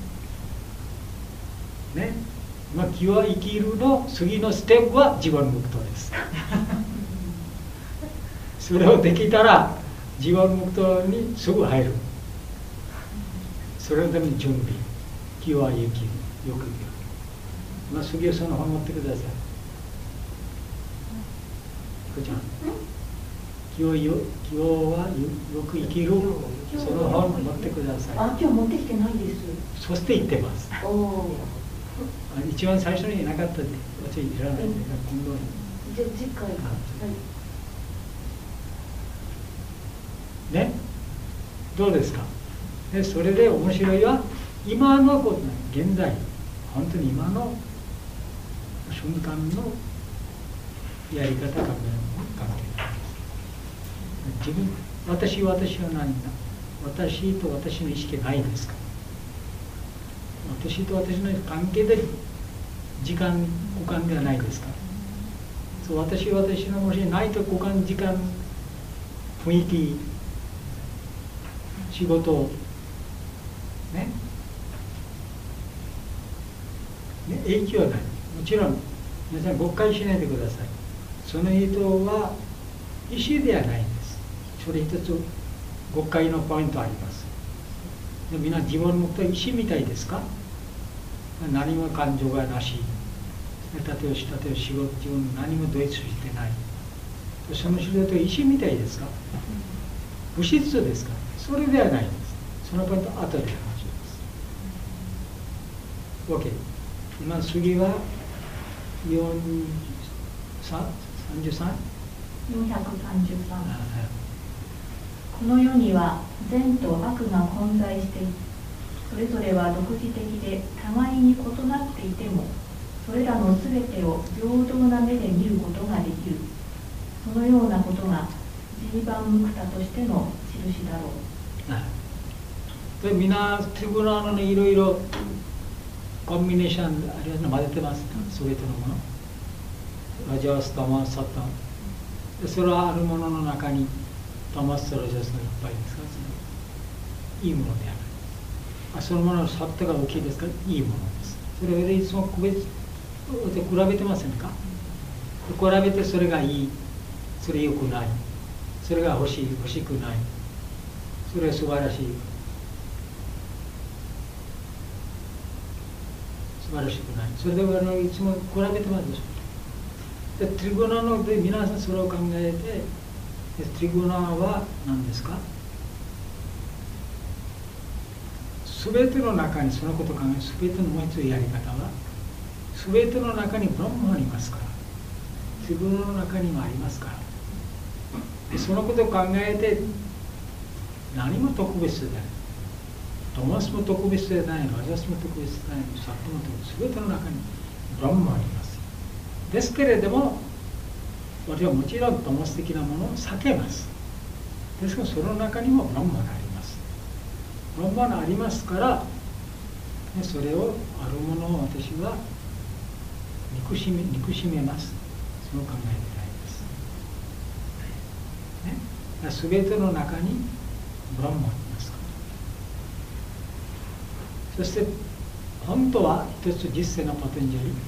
Speaker 4: ねまあ気は生きるの次のステップは自分のことですそれをできたらジーワンムクトにすぐ入る。それのために準備、気は勇気、欲求。まあ、杉尾さんの本持ってください。こちゃん。気をよ、気をはよく生きる。その本持ってください。
Speaker 3: あ、今日持ってきてないです。
Speaker 4: そして言ってます。
Speaker 3: おお。
Speaker 4: 一番最初になかったで、私いらないで、今度。
Speaker 3: じゃあ次回。はい。
Speaker 4: ね、どうですか。でそれで面白いは今のこと、現在本当に今の瞬間のやり方考える自分、私私は何だ、私と私の意識ないですか。私と私の関係で時間空間ではないですか。そう私私のもしないと空間時間雰囲気仕事ね、ね、影響はない。もちろん皆さん誤解しないでください。その人は意思ではないんです。それ一つ誤解のポイントあります。でみんな自分の意思みたいですか。何も感情がなし、例えば例えば仕事自分何もドイツしてない、その人と意思みたいですか。物質ですか。それではないんです。そのポイントは後で話します。OK。今次はよんさんさんじゅうさん
Speaker 3: よんひゃくさんじゅうさん。この世には善と悪が混在していて、それぞれは独自的で互いに異なっていても、それらのすべてを平等な目で見ることができる。そのようなことがジーバンムクタとしての印だろう。
Speaker 4: はい、でみんなトリブナルのいろいろコンビネーションあるいは混ぜてますか。すべてのもの。ラジャス、タマス、サタン。でそれはあるものの中にタマスとラジャスがいっぱいですから、いいものである。あそのもののサッタが大きいですから、いいものです。それでいつも区別で比べてませんか。比べてそれがいい、それ良くない、それが欲しい、欲しくない、それは素晴らしい、素晴らしくない。それで我々いつも比べてますでしょ。で、トリゴナので皆さんそれを考えて、トリゴナは何ですか。すべての中にそのことを考える、すべてのもう一つやり方は、すべての中にブランマがありますから、トリゴナの中にもありますから。でそのことを考えて、何も特別でない。トマスも特別でない、ラジャスも特別でない、サットも特別、すべての中にブランマがあります。ですけれども、私はもちろんトマス的なものを避けます。ですから、その中にもブランマがあります。ブランマがありますから、ね、それを、あるものを私は憎しめ、憎しめます。そう考えていたいです。ね、すべての中にブランマがありますから。そして、本当は一つ実践のパテンジャリ。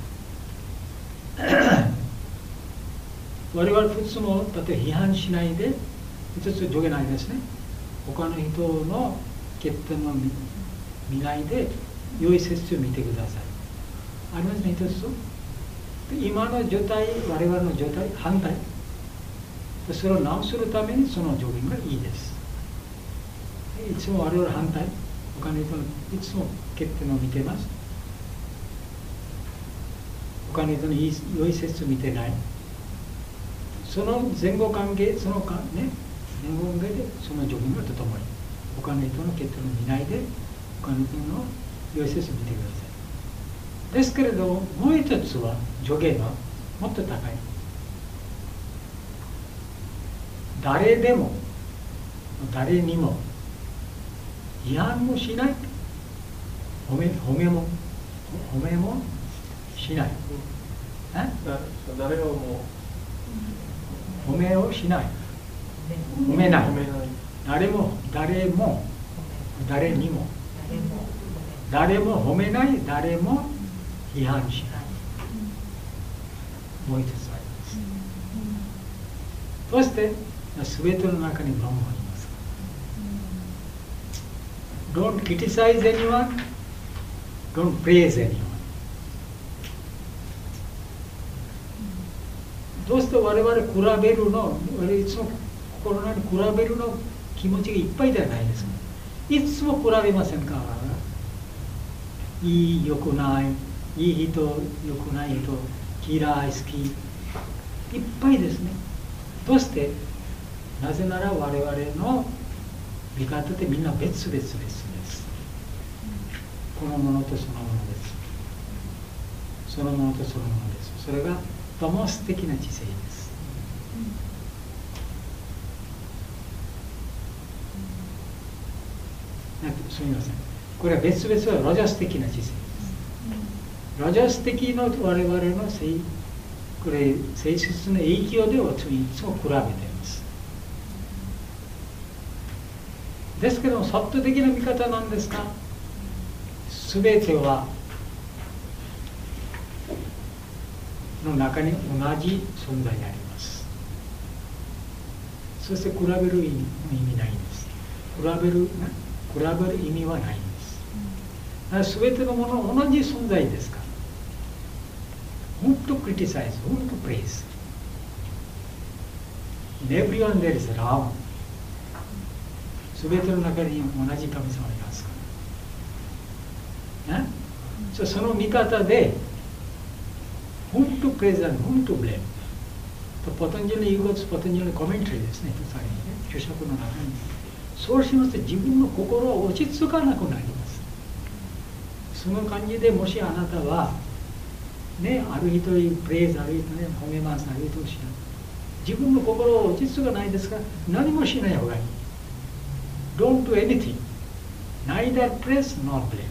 Speaker 4: 我々普通も例えば批判しないで一つ助言ないですね。他の人の欠点を 見, 見ないで良い説を見てください。ありますね、一つ。今の状態、我々の状態反対。それを直するためにその助言がいいです。いつも我々反対。他の人のいつも欠点を見てます。他の人の良い説を見てない。その前後関係、そのかね、前後関係でその助言がとてもいい。他の人の欠点を見ないで、他の人の良い説を見てください。ですけれども、もう一つは助言はもっと高い。誰でも、誰にも批判もしない。褒め、褒めも、褒めもしない。
Speaker 2: 誰をも
Speaker 4: 褒めをしない。褒めない。誰も、誰も、誰にも。誰も褒めない、誰も批判しない。もう一つあります。そして、すべての中にブランマがあります。 Don't criticize anyone, don't praise anyone. どうして我々比べるの、我々いつも心の中に比べるの気持ちがいっぱいではないですか。いつも比べませんか。いい、良くない、いい人、良くない人、嫌い、好き、いっぱいですね。どうして？なぜなら我々の見方ってみんな別々別々です。このものとそのものです。そのものとそのものです。それがとも素敵な知性です。なんてすみません。これは別々はロジャス的な知性です。ロジャス的の我々の性これ性質の影響ではいつも比べています。ですけども、サット的な見方なんですか。すべてはの中に同じ存在であります。そして比べる意味ないんです。比べる、比べる意味はないんです。だからすべてのもの同じ存在ですから。Whom to criticize, whom to praise. In everyone there is Ram. すべての中に同じ神様がいますから。ね、その見方で、whom to praise and whom to blame. ポタンジャリ・ユゴツ・ポタンジャリコメンタリーですね、著作の中に。そうしますと自分の心は落ち着かなくなります。その感じでもしあなたは、ね、ある人にプレイズ、ある人に褒めます、ある人をしない。自分の心は落ち着かないですから何もしない方がいい。Don't do anything. Neither praise nor blame.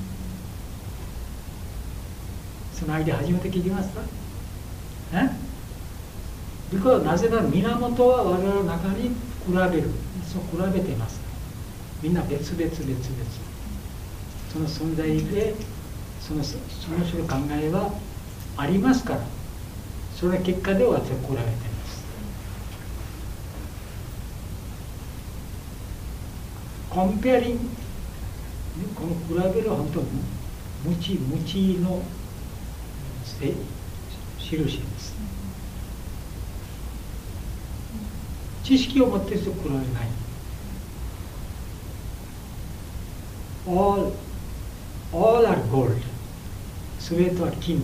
Speaker 4: そのアイデア初めて聞きました？え？Because なぜなら源は我々の中に比べる。そう比べています。みんな別々別々。その存在でそのその種の考えはありますから、それは結果では比べています。コンペアリング、この比べるは本当に無知無知の印です。知識を持っている人は比べない。All, all are gold. すべては金。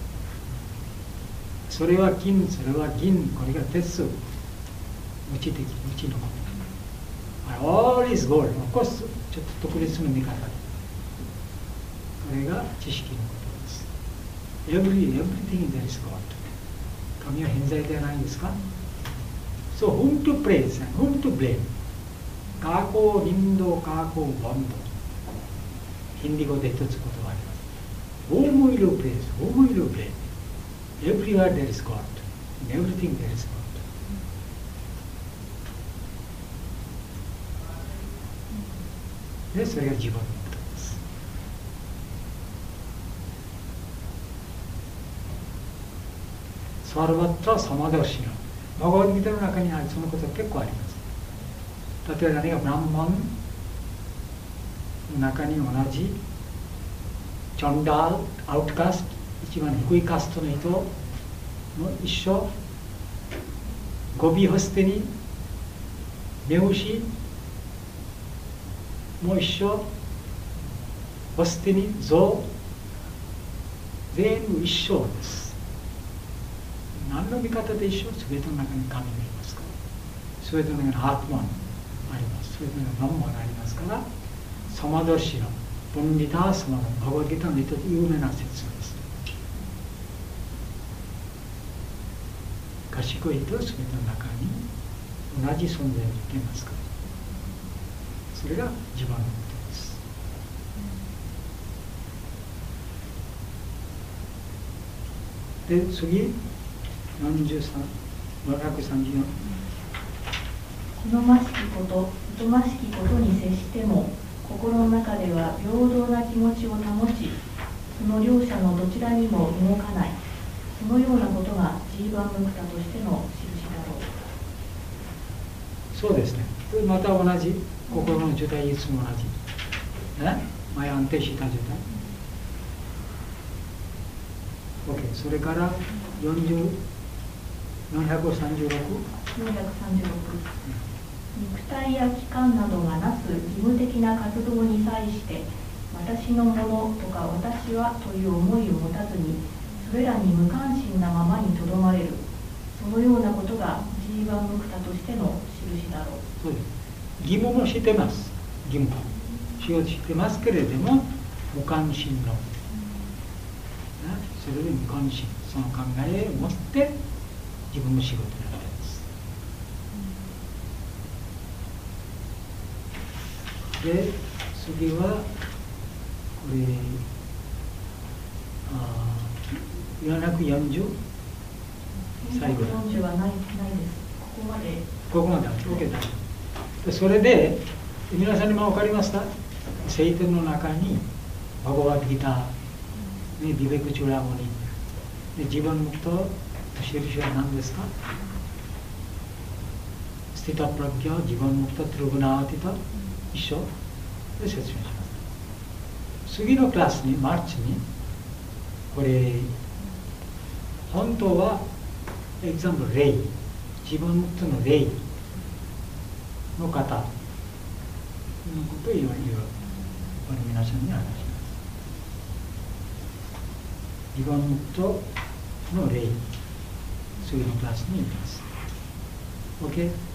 Speaker 4: それは金、それは銀、これが鉄。無知的、無知のもの。All is gold. Of course、ちょっと特別な見方で。これが知識のことです。Every, everything there is God. 神は偏在ではないんですか？ So, whom to praise and whom to blame? カーコー、リンド、カーコー、バンド。ヒンディ語で一つ言葉あります。Whom will you praise? Whom will you blame? Everywhere there is God. In everything there is God. で、それが自分のことです。サルバッタ・サマダーシナ。バガヴァッドギータの中にはそのことは結構あります。例えば何がブランマンの中に同じチョンダール、アウトカスト、一番低いカストの人も一緒、ゴビホステにメウシも一緒、ホステにゾウ、全部一緒です。何の見方で一緒？すべての中に神がいますから。すべての中にアートマンあります。すべての中にマンマがありますから、サマドシのポンディターサマのバガヴァッドギータの一つ有名な説です。賢い人はすべての中に同じ存在を受けますから。それが自分のことです。で、次、よんじゅうさん、ごひゃくさんじゅうよん。
Speaker 3: 好ましきこと、疎ましきことに接しても、心の中では平等な気持ちを保ち、その両者のどちらにも動かない。そのようなことがジーバンムクタとしての印だろう。
Speaker 4: そうですね。また同じ、心の受胎いつも同じ。 ね、前安定した状態。OK、それからよんひゃくさんじゅうろく。
Speaker 3: よんひゃくさんじゅうろく、肉体や器官などがなす義務的な活動に際して私のものとか私はという思いを持たずにそれらに無関心なままにとどまれる、そのようなことがジーバンムクタとしての印だろう。
Speaker 4: そうです。義務もしてます。義務仕事してますけれども無関心の、ね、それで無関心、その考えを持って自分の仕事をやっています。で、次はこれあよんひゃくよんじゅう最後だ。
Speaker 3: よんひゃくよんじゅうはないないです。ここまで。
Speaker 4: ここまで OK だ。でそれで皆さんにも分かりますか？聖典の中にバガバッドギター、ね、ビベクチュラモニで自分と印は何ですか？スティタプラギャ、自分とトゥルグナーティと一緒で説明します。次のクラスにマーチにこれ本当はエグザンプル霊、自分との霊の方のことを言われる。これ皆さんに話します。自分との霊、次のクラスに行きます。OK？